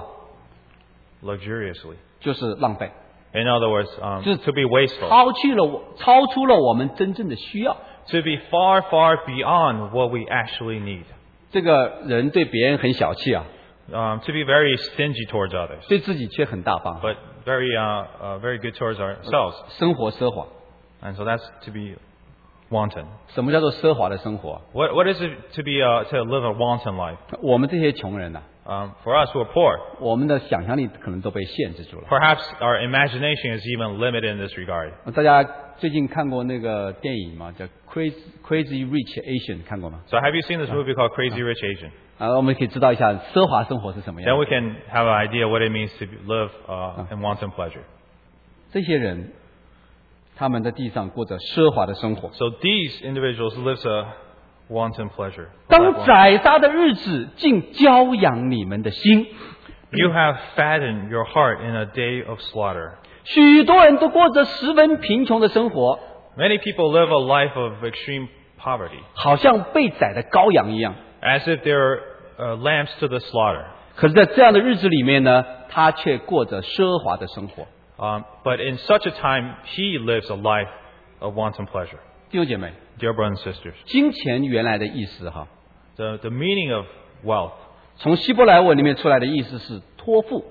S2: Luxuriously.
S1: 就是浪费，
S2: In other words, um,
S1: 就是
S2: to be wasteful.
S1: 超去了我，超出了我们真正的需要。
S2: To be far, far beyond what we actually need.
S1: 这个人对别人很小气啊，
S2: Um, to be very stingy towards others,
S1: 对自己却很大方，
S2: but very, uh, uh, very good towards ourselves.
S1: 生活奢华。
S2: And so that's to be wanton.
S1: 什么叫做奢华的生活？
S2: What, what is it to be, uh, to live a wanton life?
S1: 我们这些穷人呐、
S2: Um, for us who are poor,
S1: 我们的想象力可能都被限制住了。
S2: perhaps our imagination is even limited in this regard.
S1: 大家最近看过那个电影吗？叫《Crazy Crazy Rich Asian》，看过吗？
S2: So have you seen this movie called Crazy Rich Asian?
S1: 啊，我们可以知道一下奢华生活是什么
S2: Then
S1: 样
S2: we
S1: 的。
S2: can have an idea what it means to live uh, in wanton pleasure.
S1: 这些人，他们在地上过着奢华的生活。
S2: So these individuals live a wanton pleasure.
S1: 当宰杀的日子，竟教养你们的心。
S2: You have fattened your heart in a day of slaughter.
S1: 许多人都过着十分贫穷的生活，
S2: Many people live a life of extreme poverty,
S1: 好像被宰的羔羊一样。
S2: as if they're uh, lambs to the slaughter.
S1: 可是，在这样的日子里面呢，他却过着奢华的生活。
S2: Um, but in such a time, he lives a life of wanton pleasure.
S1: 弟兄姐妹，
S2: Dear brothers and sisters,
S1: 金钱原来的意思哈，
S2: the, the meaning of wealth,
S1: 从希伯来文里面出来的意思是托付，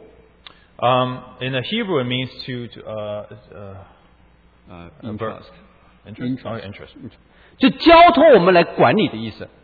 S2: um, in the Hebrew it means to, to uh, uh,
S1: 呃
S2: interest. Interest.
S1: Interest.
S2: Oh, interest.
S1: 就交托我们来管理的意思。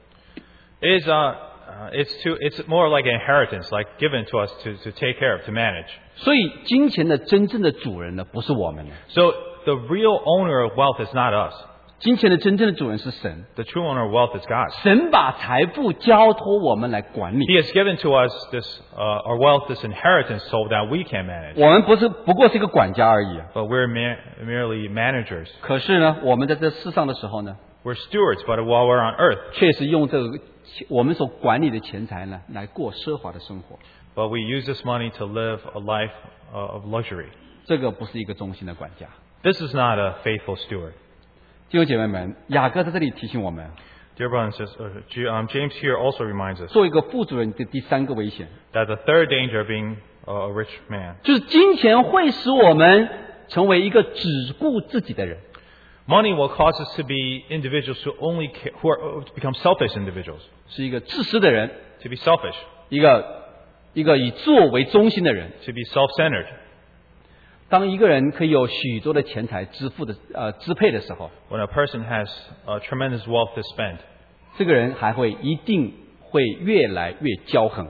S2: Is uh, uh, it's to it's more like an inheritance, like given to us to, to take care of, to manage.
S1: 所以，金钱的真正的主人呢，不是我们呢，
S2: So the real owner of wealth is not us.
S1: 金钱的真正的主人是神。
S2: The true owner of wealth is God.
S1: 神把财富交托我们来管理，
S2: He has given to us this uh, our wealth, this inheritance, so that we can manage.
S1: 我们不是不过是一个管家而已啊。
S2: But we're mer- merely managers.
S1: 可是呢，我们在这世上的时候呢，
S2: We're stewards, but while we're on earth,
S1: 确实用这个钱我们所管理的钱财呢，来过奢华的生活。
S2: but we use this money to live a life uh, of luxury.
S1: 这个不是一个忠心的管家。
S2: This is not a faithful steward.
S1: 弟兄姐妹们，雅各在这里提醒我们，
S2: Dear brothers and sisters, uh, J- um, James here also reminds us
S1: 做一个富主人的第三个危险，
S2: that the third danger of being uh, a rich man,
S1: 就是金钱会使我们成为一个只顾自己的人。
S2: money will cause us to be individuals who only ca- who are to become selfish individuals,
S1: 是一个自私的人，
S2: to be selfish,
S1: 一个一个以自我为中心的人。
S2: to be self-centered.
S1: 当一个人可以有许多的钱财支付的呃支配的时候，
S2: When a person has uh, tremendous wealth to spend,
S1: 这个人还会一定会越来越骄横，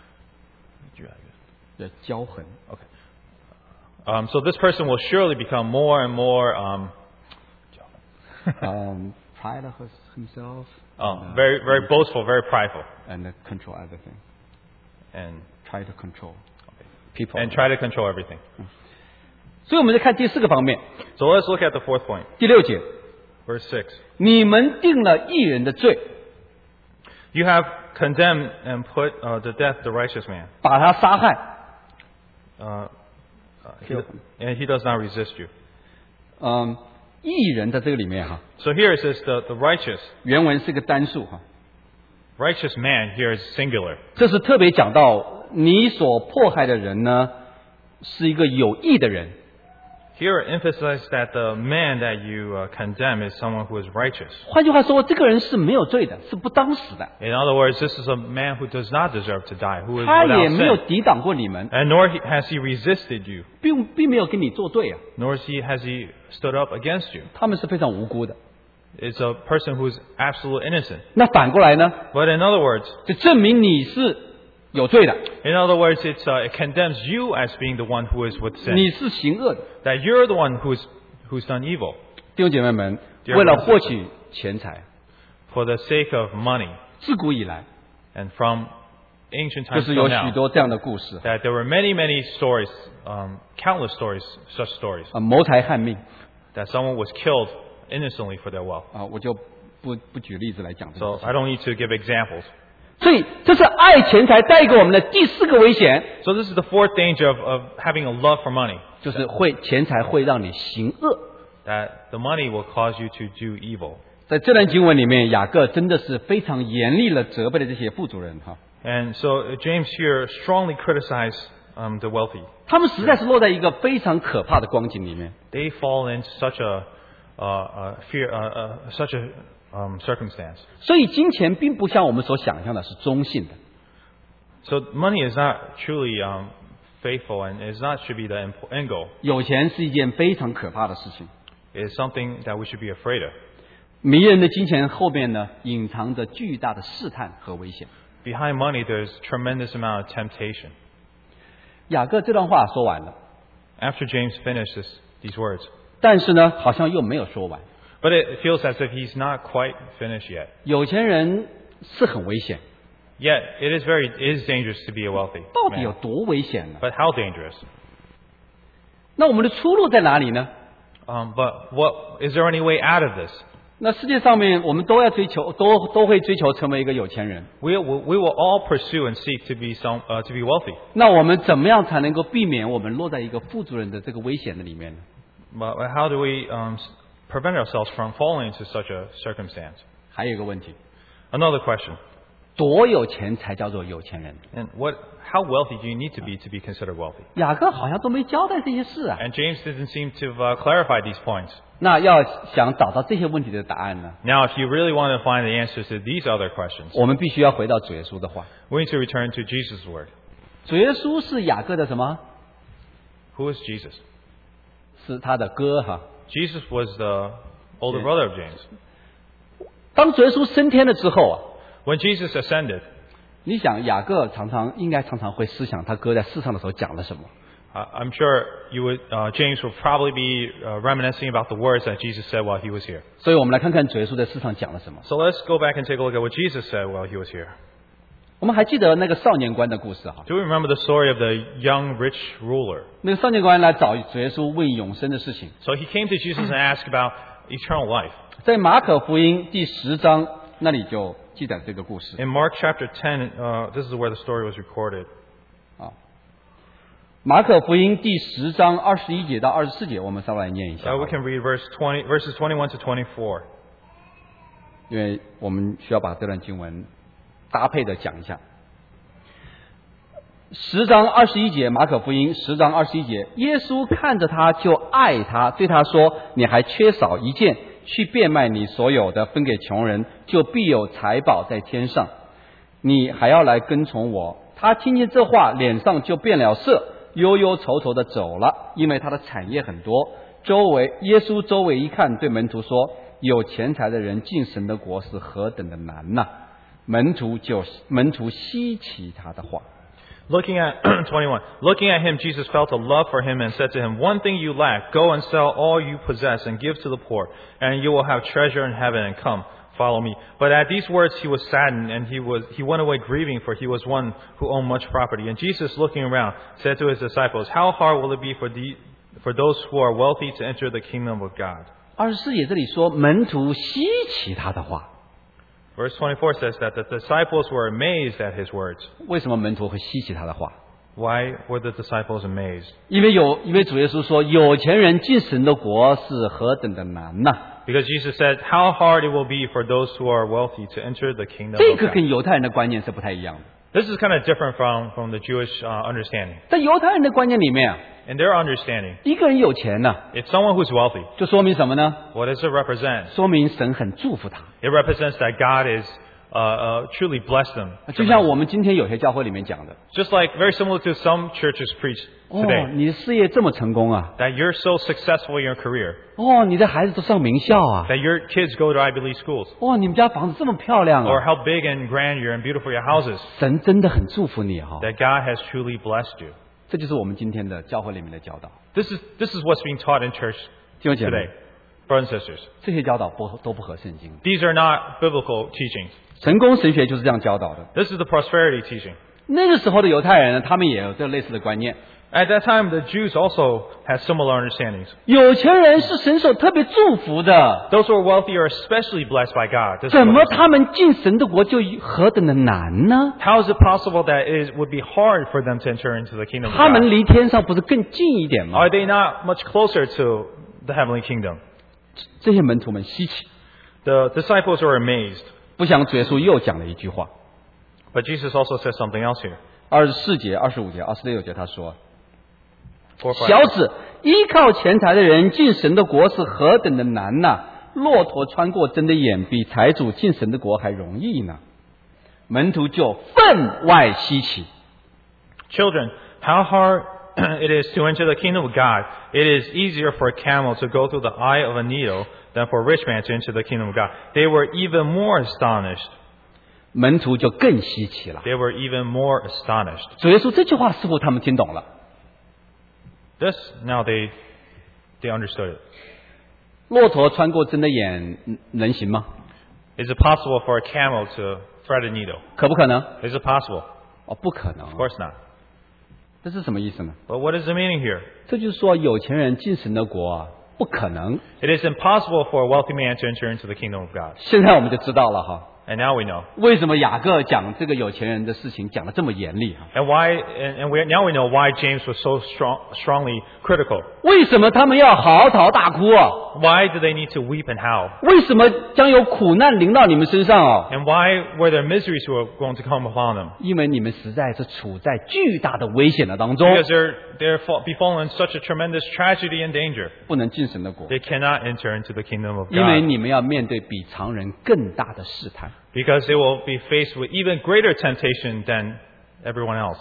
S1: 要骄横。
S2: um, so this person will surely become more and more um,
S1: um, pride of himself,
S2: uh, very, very boastful, very prideful,
S1: and control everything,
S2: and
S1: try to control people.
S2: and try to control everything.
S1: 所以我们再看第四个方面，
S2: So let's look at the fourth point,
S1: 第六节，
S2: verse six.
S1: 你们定了义人的罪，
S2: You have condemned and put uh, to death the righteous man,
S1: 把他杀害。
S2: uh, uh, he, and he does not resist you.
S1: 嗯，义人在这个里面哈，
S2: So here it says the, the righteous,
S1: 原文是个单数哈，
S2: righteous man here is singular.
S1: 这是特别讲到你所迫害的人呢，是一个有义的人。
S2: Here it emphasizes that the man that you uh, condemn is someone who is righteous.
S1: 换句话说，这个人是没有罪的，是不当死的，
S2: In other words, this is a man who does not deserve to die, who is
S1: 他也
S2: without
S1: 没有
S2: sin.
S1: 抵挡过你们，
S2: And nor he- has he resisted you,
S1: 并并没有跟你作对啊，
S2: nor has he, has he stood up against you.
S1: 他们是非常无辜的。
S2: It's a person who is absolutely innocent.
S1: 那反过来呢，
S2: But in other words,
S1: 就证明你是有罪的，
S2: In other words, it's, uh, it condemns you as being the one who is with sin.
S1: 你是行恶的。
S2: That you're the one who's, who's done evil
S1: 弟兄姐妹们，
S2: Dear
S1: 为了
S2: brothers and
S1: 获取钱财，
S2: for the sake of money.
S1: 自古以来
S2: And from ancient
S1: 就
S2: times
S1: 是
S2: till
S1: 有
S2: now,
S1: 许多这样的故事
S2: that there were many, many stories, um, countless stories, such stories,
S1: 啊，谋财害命
S2: that someone was killed innocently for their wealth.
S1: 啊，我就不不举例子来讲这个
S2: So
S1: 事
S2: I
S1: 情。
S2: don't need to give examples.
S1: 所以这是爱钱财带给我们的第四个危险，
S2: So this is the fourth danger of, of having a love for money,
S1: 就是会钱财会让你行恶。
S2: that the money will cause you to do evil.
S1: 在这段经文里面，雅各真的是非常严厉的责备了这些富足人哈，
S2: And so uh, James here strongly criticized um, the wealthy.
S1: 他们实在是落在一个非常可怕的光景里面。
S2: They fall into such a, uh, uh, fear, uh, uh, such a um, circumstance.
S1: 所以金钱并不像我们所想象的是中性的，
S2: So money is not truly um, faithful, and is not should be the imp- end goal.
S1: 有钱是一件非常可怕的事情。
S2: It is something that we should be afraid of.
S1: 迷人的金钱后面呢，隐藏着巨大的试探和危险。
S2: Behind money, there's tremendous amount of temptation.
S1: 雅各这段话说完了，
S2: After James finished this, these words,
S1: 但是呢，好像又没有说完。
S2: but it feels as if he's not quite finished yet.
S1: 有钱人是很危险，
S2: Yet it is very, it is dangerous to be a wealthy
S1: 到底有
S2: man.
S1: 多危险呢？
S2: But how dangerous?
S1: 那我们的出路在哪里呢？
S2: Um, but what is there any way out of this?
S1: 那世界上面我们都要追求，都都会追求成为一个有钱人。
S2: We will, we will all pursue and seek to be some, uh, to be wealthy.
S1: 那我们怎么样才能够避免我们落在一个富足人的这个危险的里面呢？
S2: But how do we um, s- prevent ourselves from falling into such a circumstance?
S1: 还有一个问题，
S2: Another question.
S1: 多有钱才叫做有钱人？
S2: And what, how wealthy do you need to be to be considered wealthy?
S1: 雅各好像都没交代这些事啊。
S2: And James didn't seem to uh, clarify these points.
S1: 那要想找到这些问题的答案呢，
S2: Now, if you really want to find the answers to these other questions,
S1: 我们必须要回到主耶稣的话。
S2: we need to return to Jesus' word.
S1: 主耶稣是雅各的什么？
S2: Who is Jesus?
S1: 是他的哥哈。
S2: Jesus was the older
S1: Yeah.
S2: brother of James.
S1: 当主耶稣升天了之后啊，
S2: When Jesus ascended,
S1: 你想雅各常常应该常常会思想他哥在世上的时候讲了什么。
S2: uh, I'm sure you would, uh, James would probably be uh, reminiscing about the words that Jesus said while he was here.
S1: 所以我们来看看主耶稣在世上讲了什么。
S2: So let's go back and take a look at what Jesus said while he was here.
S1: 我们还记得那个少年官的故事哈，
S2: Do we remember the story of the young rich ruler?
S1: 那个少年官来找主耶稣问永生的事情，
S2: So he came to Jesus and asked about eternal life.
S1: 在马可福音第十章那里就记载这个故事
S2: In Mark chapter ten, uh, this is where the story was recorded.
S1: 啊。马可福音第十章二十一节到二十四节，我们稍微来念一下
S2: Uh, we can read verse twenty, verses twenty-one to twenty-four.
S1: 因为我们需要把这段经文搭配的讲一下。十章二十一节，马可福音十章二十一节，耶稣看着他就爱他，对他说：“你还缺少一件，去变卖你所有的，分给穷人，就必有财宝在天上。你还要来跟从我。”他听见这话，脸上就变了色，忧忧愁愁的走了，因为他的产业很多。周围耶稣周围一看，对门徒说：“有钱财的人进神的国是何等的难呐！”门徒就门徒稀奇他的话。
S2: Looking at twenty-one, looking at him, Jesus felt a love for him and said to him, "One thing you lack: go and sell all you possess and give to the poor, and you will have treasure in heaven. And come, follow me." But at these words he was saddened, and he was he went away grieving, for he was one who owned much property. And Jesus, looking around, said to his disciples, "How hard will it be for the for those who are wealthy to enter the kingdom of God?"
S1: 二十四节这里说，门徒稀奇他的话。
S2: Verse twenty-four says that the disciples were amazed at his words.
S1: 为什么门徒会稀奇他的话？
S2: Why were the disciples amazed?
S1: 因为有，因为主耶稣说，有钱人进神的国是何等的难呐、
S2: Because Jesus said, "How hard it will be for those who are wealthy to enter the kingdom
S1: 这
S2: of
S1: 个
S2: God."
S1: 跟犹太人的观念是不太一样的。
S2: This is kind of different from, from the Jewish uh, understanding.
S1: 在犹太人的观念里面啊，
S2: In their understanding,
S1: 一个人有钱呢、
S2: if someone who's wealthy,
S1: 就说明什么呢？
S2: what does it represent?
S1: 说明神很祝福他。
S2: It represents that God is uh, uh, truly bless them.
S1: 就像我们今天有些教会里面讲的，
S2: Just like very similar to some churches preach
S1: 哦，
S2: today,
S1: 你的事业这么成功啊，
S2: that you're so successful in your career,
S1: 哦，你的孩子都上名校啊，
S2: that your kids go to Ivy League schools,
S1: 哦，你们家房子这么漂亮
S2: or
S1: 啊，
S2: how big and grandeur and beautiful your house is,
S1: 神真的很祝福你哈、
S2: that God has truly blessed you.
S1: 这就是我们今天的教会里面的教导。
S2: This is, this is what's being taught in church
S1: 弟兄姐妹
S2: today,，brothers and sisters.
S1: 这些教导不都不合圣经。
S2: These are not biblical teachings.
S1: 成功神学就是这样教导的。
S2: This is the prosperity teaching.
S1: 那个时候的犹太人呢，他们也有这类似的观念。
S2: At that time, the Jews also had similar understandings.
S1: 有钱人是神所特别祝福的，
S2: Those who are wealthy are especially blessed by God. This is
S1: 怎么
S2: what it says.
S1: 他们进神的国就何等的难呢？
S2: How is it possible that it would be hard for them to enter into the kingdom of
S1: 他们
S2: God?
S1: 离天上不是更近一点吗？
S2: Are they not much closer to the heavenly kingdom?
S1: 这些门徒们稀奇，
S2: The disciples were amazed.
S1: 不想主耶稣又讲了一句话，
S2: But Jesus also says something else here.
S1: 二十四节、二十五节、二十六节，他说
S2: Four, five,
S1: 小子，依靠钱财的人进神的国是何等的难呐、骆驼穿过针的眼，比财主进神的国还容易呢。门徒就分外稀奇。
S2: Children, how hard it is to enter the kingdom of God. It is easier for a camel to go through the eye of a needle than for a rich man to enter the kingdom of God. They were even more astonished.
S1: 门徒就更稀奇了。
S2: They were even more astonished.
S1: 主耶稣这句话似乎他们听懂了。
S2: This, now they, they understood it.
S1: 骆驼穿过针的眼能行吗？
S2: Is it possible for a camel to thread a needle?
S1: 可不可能？
S2: Is it possible?
S1: 哦，不可能
S2: Of。course not.
S1: 这是什么意思呢？
S2: But what is the meaning here?
S1: 这就是说，有钱人进神的国啊，不可能。
S2: It is impossible for a wealthy man to enter into the kingdom of God.
S1: 现在我们就知道了哈，
S2: And now we know.
S1: 为什么雅各讲这个有钱人的事情讲得这么严厉啊？
S2: And why, and, and we, now we know why James was so strong, strongly critical.
S1: 为什么他们要嚎啕大哭啊？
S2: Why do they need to weep and howl?
S1: 为什么将有苦难临到你们身上啊？
S2: And why were there miseries who are going to come upon them?
S1: 因为你们实在是处在巨大的危险的当中，
S2: Because they're, they're fall- befallen such a tremendous tragedy and danger.
S1: 不能进神的国，
S2: They cannot enter into the kingdom of
S1: 因为
S2: God.
S1: 你们要面对比常人更大的试探。
S2: Because they will be faced with even greater temptation than everyone else.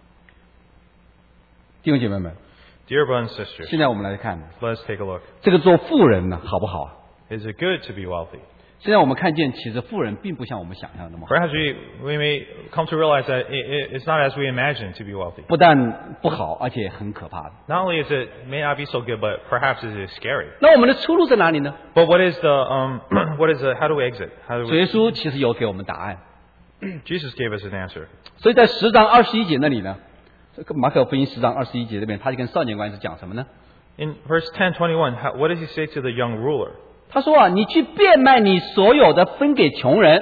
S1: 弟兄姐妹们，
S2: Dear brothers and sisters,
S1: 现在我们来看
S2: let's take a look.
S1: 这个做富人呢，好不好啊？
S2: Is it good to be wealthy?
S1: 现在我们看见，其实富人并不像我们想象的那么好，
S2: Perhaps we, we may come to realize that it, it, it's not as we imagine to be wealthy.
S1: 不但不好，而且很可怕的。
S2: Not only is it may not be so good, but perhaps it is scary.
S1: 那我们的出路在哪里呢？
S2: But what is the um, what is the how do we exit? How do
S1: 主耶
S2: we?
S1: 稣其实有给我们答案，
S2: Jesus gave us an answer.
S1: 所以在十章二十一节那里呢，这个马可福音十章二十一节这边，他就跟少年官是讲什么呢？
S2: In verse ten twenty-one, how, what does he say to the young ruler?
S1: 他说啊，你去变卖你所有的，分给穷人。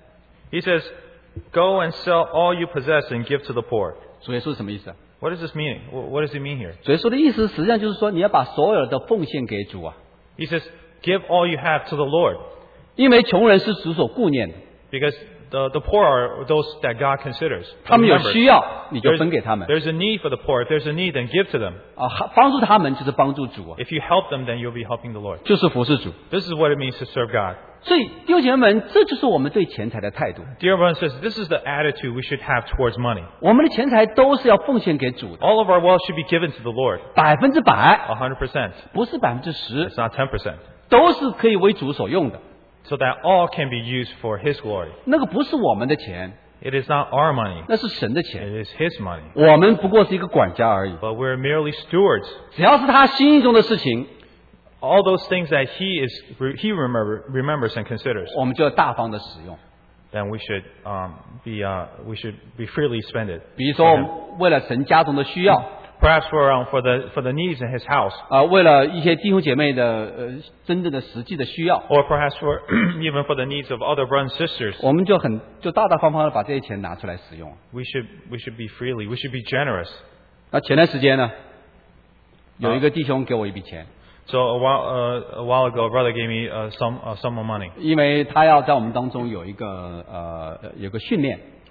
S2: He says, "Go and sell all you possess and give to the poor."
S1: 主耶稣是什么意思啊？
S2: What does this mean? Wh- What does he mean here?
S1: 主耶稣的意思实际上就是说，你要把所有的奉献给主啊，
S2: He says, "Give all you have to the Lord,"
S1: 因为穷人是主所顾念的，
S2: because the the poor are those that God considers.
S1: 他们有
S2: Remember,
S1: 需要，你就
S2: there's,
S1: 分给他们
S2: there's a need for the poor. If there's a need, then give to them.
S1: 啊，帮助他们就是帮助主啊，
S2: If you help them, then you'll be helping the Lord.
S1: 就是服侍主。
S2: This is what it means to serve God.
S1: 所以弟兄姐妹们，这就是我们对钱财的态度。
S2: Dear brothers and sisters, this is the attitude we should have towards money.
S1: 我们的钱财都是要奉献给主的，
S2: All of our wealth should be given to the Lord,
S1: 百分之百，
S2: one hundred percent.
S1: 不是百分之十，
S2: It's not ten percent.
S1: 都是可以为主所用的。
S2: So that all can be used for His glory.
S1: 那个不是我们的钱，
S2: It is not our money.
S1: 那是神的钱，
S2: It is His money.
S1: 我们不过是一个管家而已。
S2: But we're merely stewards.
S1: 只要是他心意中的事情，
S2: All those things that He is He remember, remembers and considers,
S1: 我们就要大方的使用。
S2: then we should um, be uh, we should be freely spend it.
S1: 比如说，我们为了神家中的需要，
S2: Perhaps for um, for the for the needs in His house,
S1: 啊、为了一些弟兄姐妹的呃真正的实际的需要，
S2: or perhaps for even for the needs of other brothers and sisters.
S1: 我们就很就大大方方的把这些钱拿出来使用。
S2: We should we should be freely. We should be generous.
S1: 那前段时间呢，有一个弟兄给我一笔钱，
S2: So a while uh, a while ago, a brother gave me uh, some uh, some more money
S1: 因为他要在我们当中有一个呃有个训练，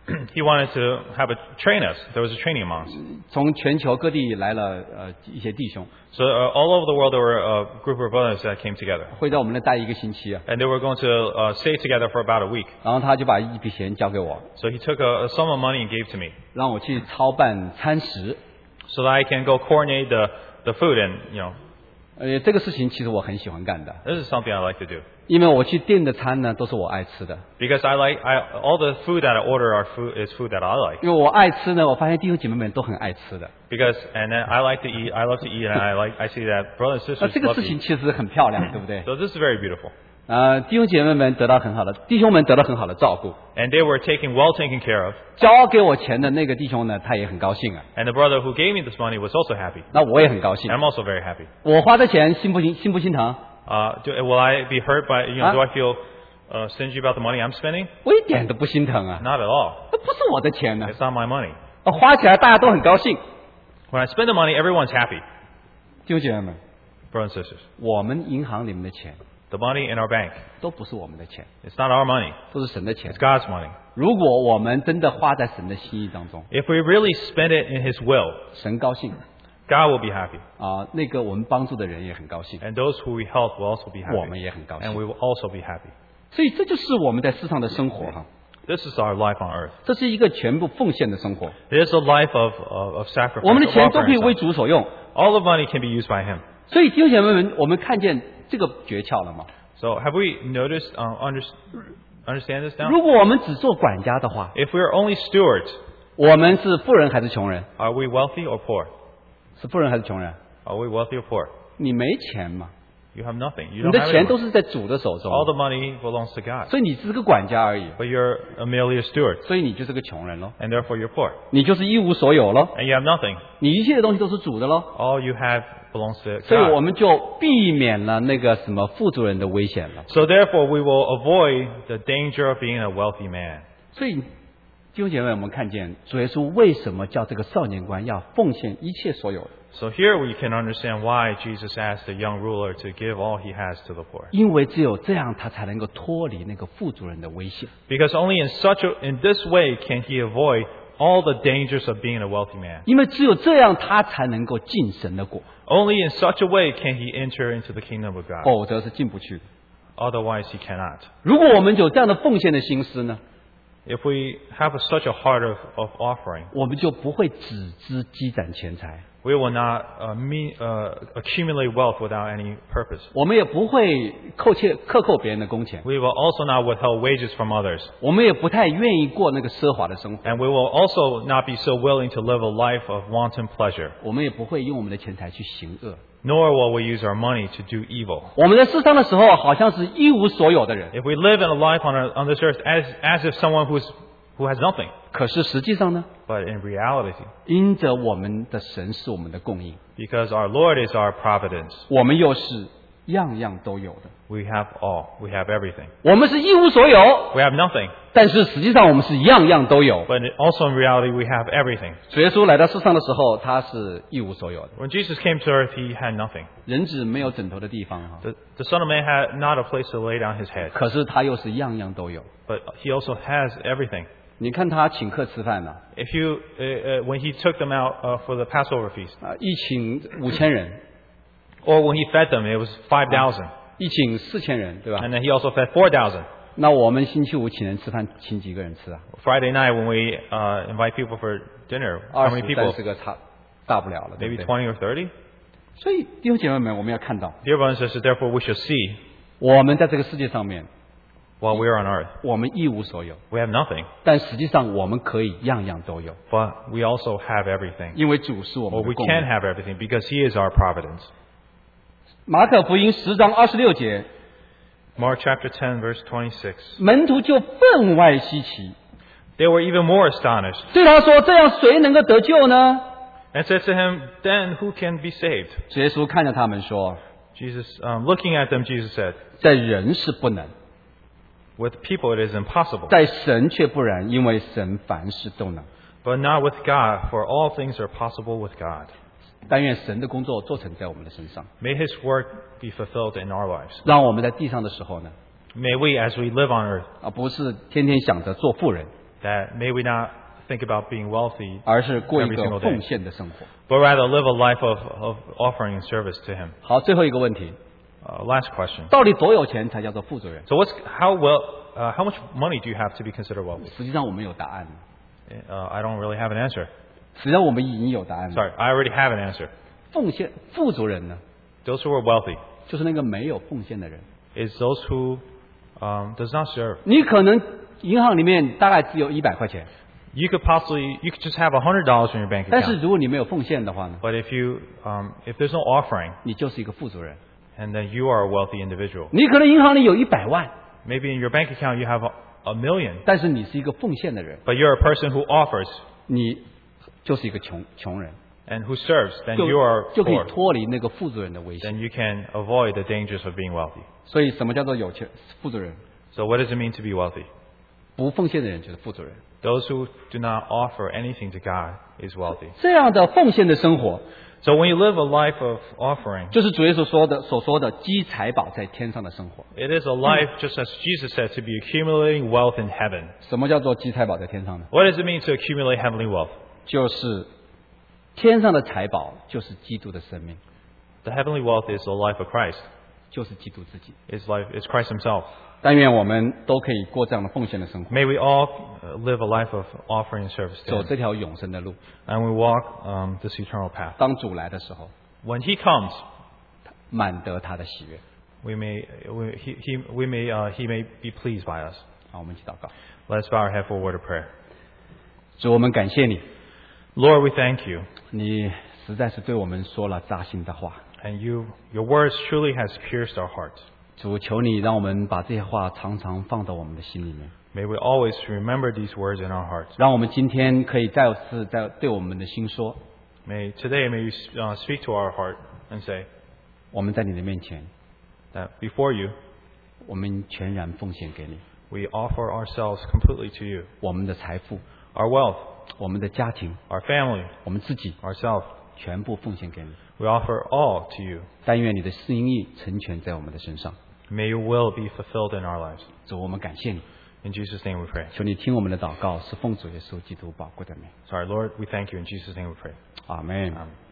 S2: he wanted to have a train us. There was a training among us.
S1: 从全球各地来了呃一些弟兄，
S2: So uh, all over the world, there were a group of brothers that came together.
S1: 会在我们那待一个星期啊。
S2: And they were going to uh, stay together for about a week.
S1: 然后他就把一笔钱交给我，
S2: So he took a, a sum of money and gave to me
S1: 让我去操办餐食。
S2: so that I can go coordinate the, the food. And, you know,
S1: 呃，这个事情其实我很喜欢干的，
S2: this is something I like to do.
S1: 因为我去订的餐呢都是我爱吃的。
S2: Because I like, I, all the food that I order are food, is food that I like.
S1: 因为我爱吃呢，我发现弟兄姐妹们都很爱吃的。
S2: Because, and then I like to eat, I love to eat, and I like, I see that brothers and
S1: 那
S2: sisters
S1: 这个
S2: love
S1: 事
S2: to
S1: 情
S2: eat.
S1: 其实很漂亮，对不对？
S2: So this is very beautiful.
S1: 呃，弟兄姐妹们得到很好的，弟兄们得到很好的照顾。
S2: And they were taken, well taken care of.
S1: 交给我钱的那个弟兄呢，他也很高兴啊。
S2: And the brother who gave me this money was also happy.
S1: 那我也很高兴
S2: And。I'm also very happy.
S1: 我花的钱心不心心不心疼？
S2: Uh, do, will I be hurt by, you know,
S1: Huh?
S2: do I feel uh, stingy about the money I'm spending?
S1: 我一点都不心疼啊，
S2: Not at all.
S1: 这不是我的钱呢、
S2: It's not my money.
S1: 啊，花起来大家都很高兴。
S2: When I spend the money, everyone's happy.
S1: 弟兄姐妹们，
S2: Brothers and sisters.
S1: 我们银行里面的钱
S2: The money in our bank.
S1: 都不是我们的钱，
S2: It's not our money.
S1: 都是神的钱
S2: It's。God's money.
S1: 如果我们真的花在神的心意当中，
S2: If we really spend it in His will,
S1: 神高兴
S2: God will be happy.
S1: 啊，那个我们帮助的人也很高兴，
S2: And those who we help will also be
S1: 我们
S2: happy.
S1: 也很高
S2: And
S1: 兴。
S2: we will also be happy.
S1: 所以这就是我们在世上的生活哈，
S2: This is our life on earth.
S1: 这是一个全部奉献的生活。
S2: It is a life of, of, of sacrifice.
S1: 我们的
S2: of
S1: 钱都可以
S2: offering
S1: 为
S2: himself.
S1: 主所用。
S2: All the money can be used by Him.
S1: 所以弟兄姐妹们，我们看见这个诀窍了吗？
S2: So have we noticed, uh, under, understand this now?
S1: 如果我们只做管家的话，
S2: If we are only stewards,
S1: 我们是富人还是穷人？
S2: are we wealthy or poor?
S1: 是富人还是穷人？
S2: Are we wealthy or poor?
S1: 你没钱嘛，
S2: You have nothing. You
S1: 你
S2: don't
S1: 的
S2: have
S1: 钱
S2: any
S1: 都
S2: money.
S1: 是在主的手中，
S2: All the money belongs to God.
S1: 所以你只是个管家而已，
S2: But you're a merely a steward.
S1: 所以你就是个穷人喽，
S2: And therefore you're poor.
S1: 你就是一无所有喽，
S2: And you have nothing.
S1: 你一切的东西都是主的喽，
S2: All you have belongs to
S1: 所以我
S2: God.
S1: 们就避免了那个什么富足人的危险了。
S2: So therefore we will avoid the danger of being a wealthy man.
S1: 所以弟兄姐妹，我们看见主耶稣为什么叫这个少年官要奉献一切所有？
S2: So here we can understand why Jesus asked the young ruler to give all he has to the poor.
S1: 因为只有这样，他才能够脱离那个富足人的危险。
S2: Because only in such a, in this way can he avoid all the dangers of being a wealthy man.
S1: 因为只有这样，他才能够进神的国，
S2: Only in such a way can he enter into the kingdom of God.
S1: 否则是进不去的。
S2: Otherwise he cannot.
S1: 如果我们有这样的奉献的心思呢，
S2: If we have a, such a heart of, of offering,
S1: 我们就不会只知积攒钱财，
S2: we will not uh, me, uh, accumulate wealth without any purpose.
S1: 我们也不会扣切克扣别人的工钱，
S2: We will also not withhold wages from others.
S1: 我们也不太愿意过那个奢华的生活，
S2: And we will also not be so willing to live a life of wanton pleasure.
S1: 我们也不会用我们的钱财去行恶。
S2: Nor will we use our money to do evil.
S1: 我们在世上的时候，好像是一无所有的人，
S2: If we live in a life on, our, on this earth as, as if someone who's, who has nothing,
S1: 可是实际上呢，
S2: but in reality,
S1: 因着我们的神是我们的供应，
S2: because our Lord is our providence,
S1: 我们又是样样都有的。
S2: we have all. We have everything.
S1: 我们是一无所有，
S2: We have nothing,
S1: 但是实际上我们是样样都有。
S2: but also in reality, we have everything.
S1: 主耶稣来到世上的时候，他是一无所有的。
S2: When Jesus came to earth, he had nothing.
S1: 人子没有枕头的地方哈，
S2: The, the Son of Man had not a place to lay down his head,
S1: 可是他又是样样都有。
S2: but he also has everything.
S1: 你看他请客吃饭呢、
S2: If you, uh, uh, when he took them out uh, for the Passover feast,
S1: 啊，一请五千人，
S2: or when he fed them, it was five thousand.
S1: 一请四千人，对吧？
S2: And then he also fed four thousand.
S1: 那我们星期五请人吃饭，请几个人吃啊？
S2: Friday night when we uh, invite people for dinner, how
S1: 二
S2: many
S1: 十
S2: people?
S1: 三十个差大不了了，对不
S2: Maybe
S1: 对？
S2: twenty or thirty?
S1: 所以弟兄姐妹们，我们要看到，
S2: Dear brothers and sisters, therefore we should see,
S1: 我们在这个世界上面，
S2: while we are on earth,
S1: 我们一无所有，
S2: we have nothing,
S1: 但实际上我们可以样样都有，
S2: but we also have everything.
S1: 因为主是我
S2: Or
S1: 们的
S2: we
S1: 供
S2: can
S1: 应。
S2: have everything because he is our providence.
S1: 马可福音十章二十六节，
S2: Mark chapter ten, verse twenty-six.
S1: 门徒就分外稀奇，
S2: They were even more astonished
S1: 对他说：“这样谁能够得救呢
S2: and said to him, then who can be saved?？”
S1: 主耶稣看着他们说
S2: Jesus, um, looking at them, Jesus said,
S1: 在人是不能，
S2: with people it is impossible,
S1: 在神却不然，因为神凡事都能。
S2: but not with God, for all things are possible with God.
S1: 但愿神的工作做成在我们的身上，
S2: May his work be fulfilled in our lives.
S1: 让我们在地上的时候呢，
S2: May we, as we live on earth,
S1: 而不是天天想着做富人，
S2: that may we not think about being wealthy,
S1: 而是过一
S2: Every
S1: 个
S2: single day.
S1: 奉献的生活。
S2: but rather live a life of, of offering and service to Him.
S1: 好，最后一个问题，
S2: Uh, last question.
S1: 到底多有钱才叫做富足人？
S2: So what's how well uh, how much money do you have to be considered wealthy?
S1: 实际上我们有答案，
S2: Uh, I don't really have an answer.
S1: 实际上我们已经有答案了。
S2: Sorry, I already have an answer.
S1: 奉献富足人呢，
S2: Those who are wealthy
S1: 就是那个没有奉献的人。
S2: is those who um, does not serve.
S1: 你可能银行里面大概只有一百块钱，
S2: You could possibly you could just have a hundred dollars in your bank
S1: 但是
S2: account.
S1: 如果你没有奉献的话呢，
S2: But if you um, if there's no offering,
S1: 你就是一个富足人。
S2: and then you are a wealthy individual.
S1: 你可能银行里有一百万，
S2: Maybe in your bank account you have a, a million,
S1: 但是你是一个奉献的人，
S2: but you're a person who offers
S1: 你就是一个穷穷人，
S2: and who serves. Then
S1: 就
S2: you are
S1: 就可以
S2: poor.
S1: 脱离那个富足人的危险。
S2: Then you can avoid the dangers of being wealthy.
S1: 所以什么叫做有钱富足人？
S2: So what does it mean to be wealthy?
S1: 不奉献的人就是富足人。
S2: Those who do not offer anything to God is wealthy.
S1: 这样的奉献的生活，
S2: So when you live a life of offering,
S1: 就是主耶稣说的所说的积财宝在天上的生活。
S2: it is a life, just as Jesus said, to be accumulating wealth in heaven.
S1: 什么叫做积财宝在天上呢？
S2: What does it mean to accumulate heavenly wealth?
S1: 就是天上的财宝就是基督的生命，
S2: The heavenly wealth is the life of Christ.
S1: 就是基督自己。
S2: Is life is Christ Himself.
S1: 但愿我们都可以过这样的奉献的生活，
S2: May we all uh, live a life of offering and service to
S1: 走
S2: Him,
S1: 这条永生的路。
S2: and we walk um, this eternal path.
S1: 当主来的时候，
S2: When He comes,
S1: 满得他的喜悦。
S2: we may we, he, he, we may uh, He may be pleased by us.
S1: 好，我们一起祷告。
S2: Let's bow our head for a word of prayer.
S1: 主，我们感谢你，
S2: Lord, we thank You,
S1: 你实在是对我们说了扎心的话。
S2: and You Your words truly has pierced our hearts.
S1: 主，求你让我们把这些话常常放到我们的心里面，
S2: May we always remember these words in our hearts.
S1: 让我们今天可以再次在对我们的心说：
S2: May today may you uh, speak to our heart and say
S1: 我们在你的面前，
S2: that before You
S1: 我们全然奉献给你，
S2: we offer ourselves completely to You.
S1: 我们的财富、
S2: Our wealth,
S1: 我们的家庭、
S2: our family,
S1: 我们自己，
S2: ourselves,
S1: 全部奉献给你。
S2: we offer all to You.
S1: 但愿你的心意成全在我们的身上。
S2: May Your will be fulfilled in our lives.
S1: 主，我们感谢你，
S2: In Jesus' name we pray.
S1: 求你听我们的祷告，是奉主耶稣基督宝贵的名。
S2: Sorry, Lord, we thank You. In Jesus' name we pray.
S1: 阿门。
S2: Amen.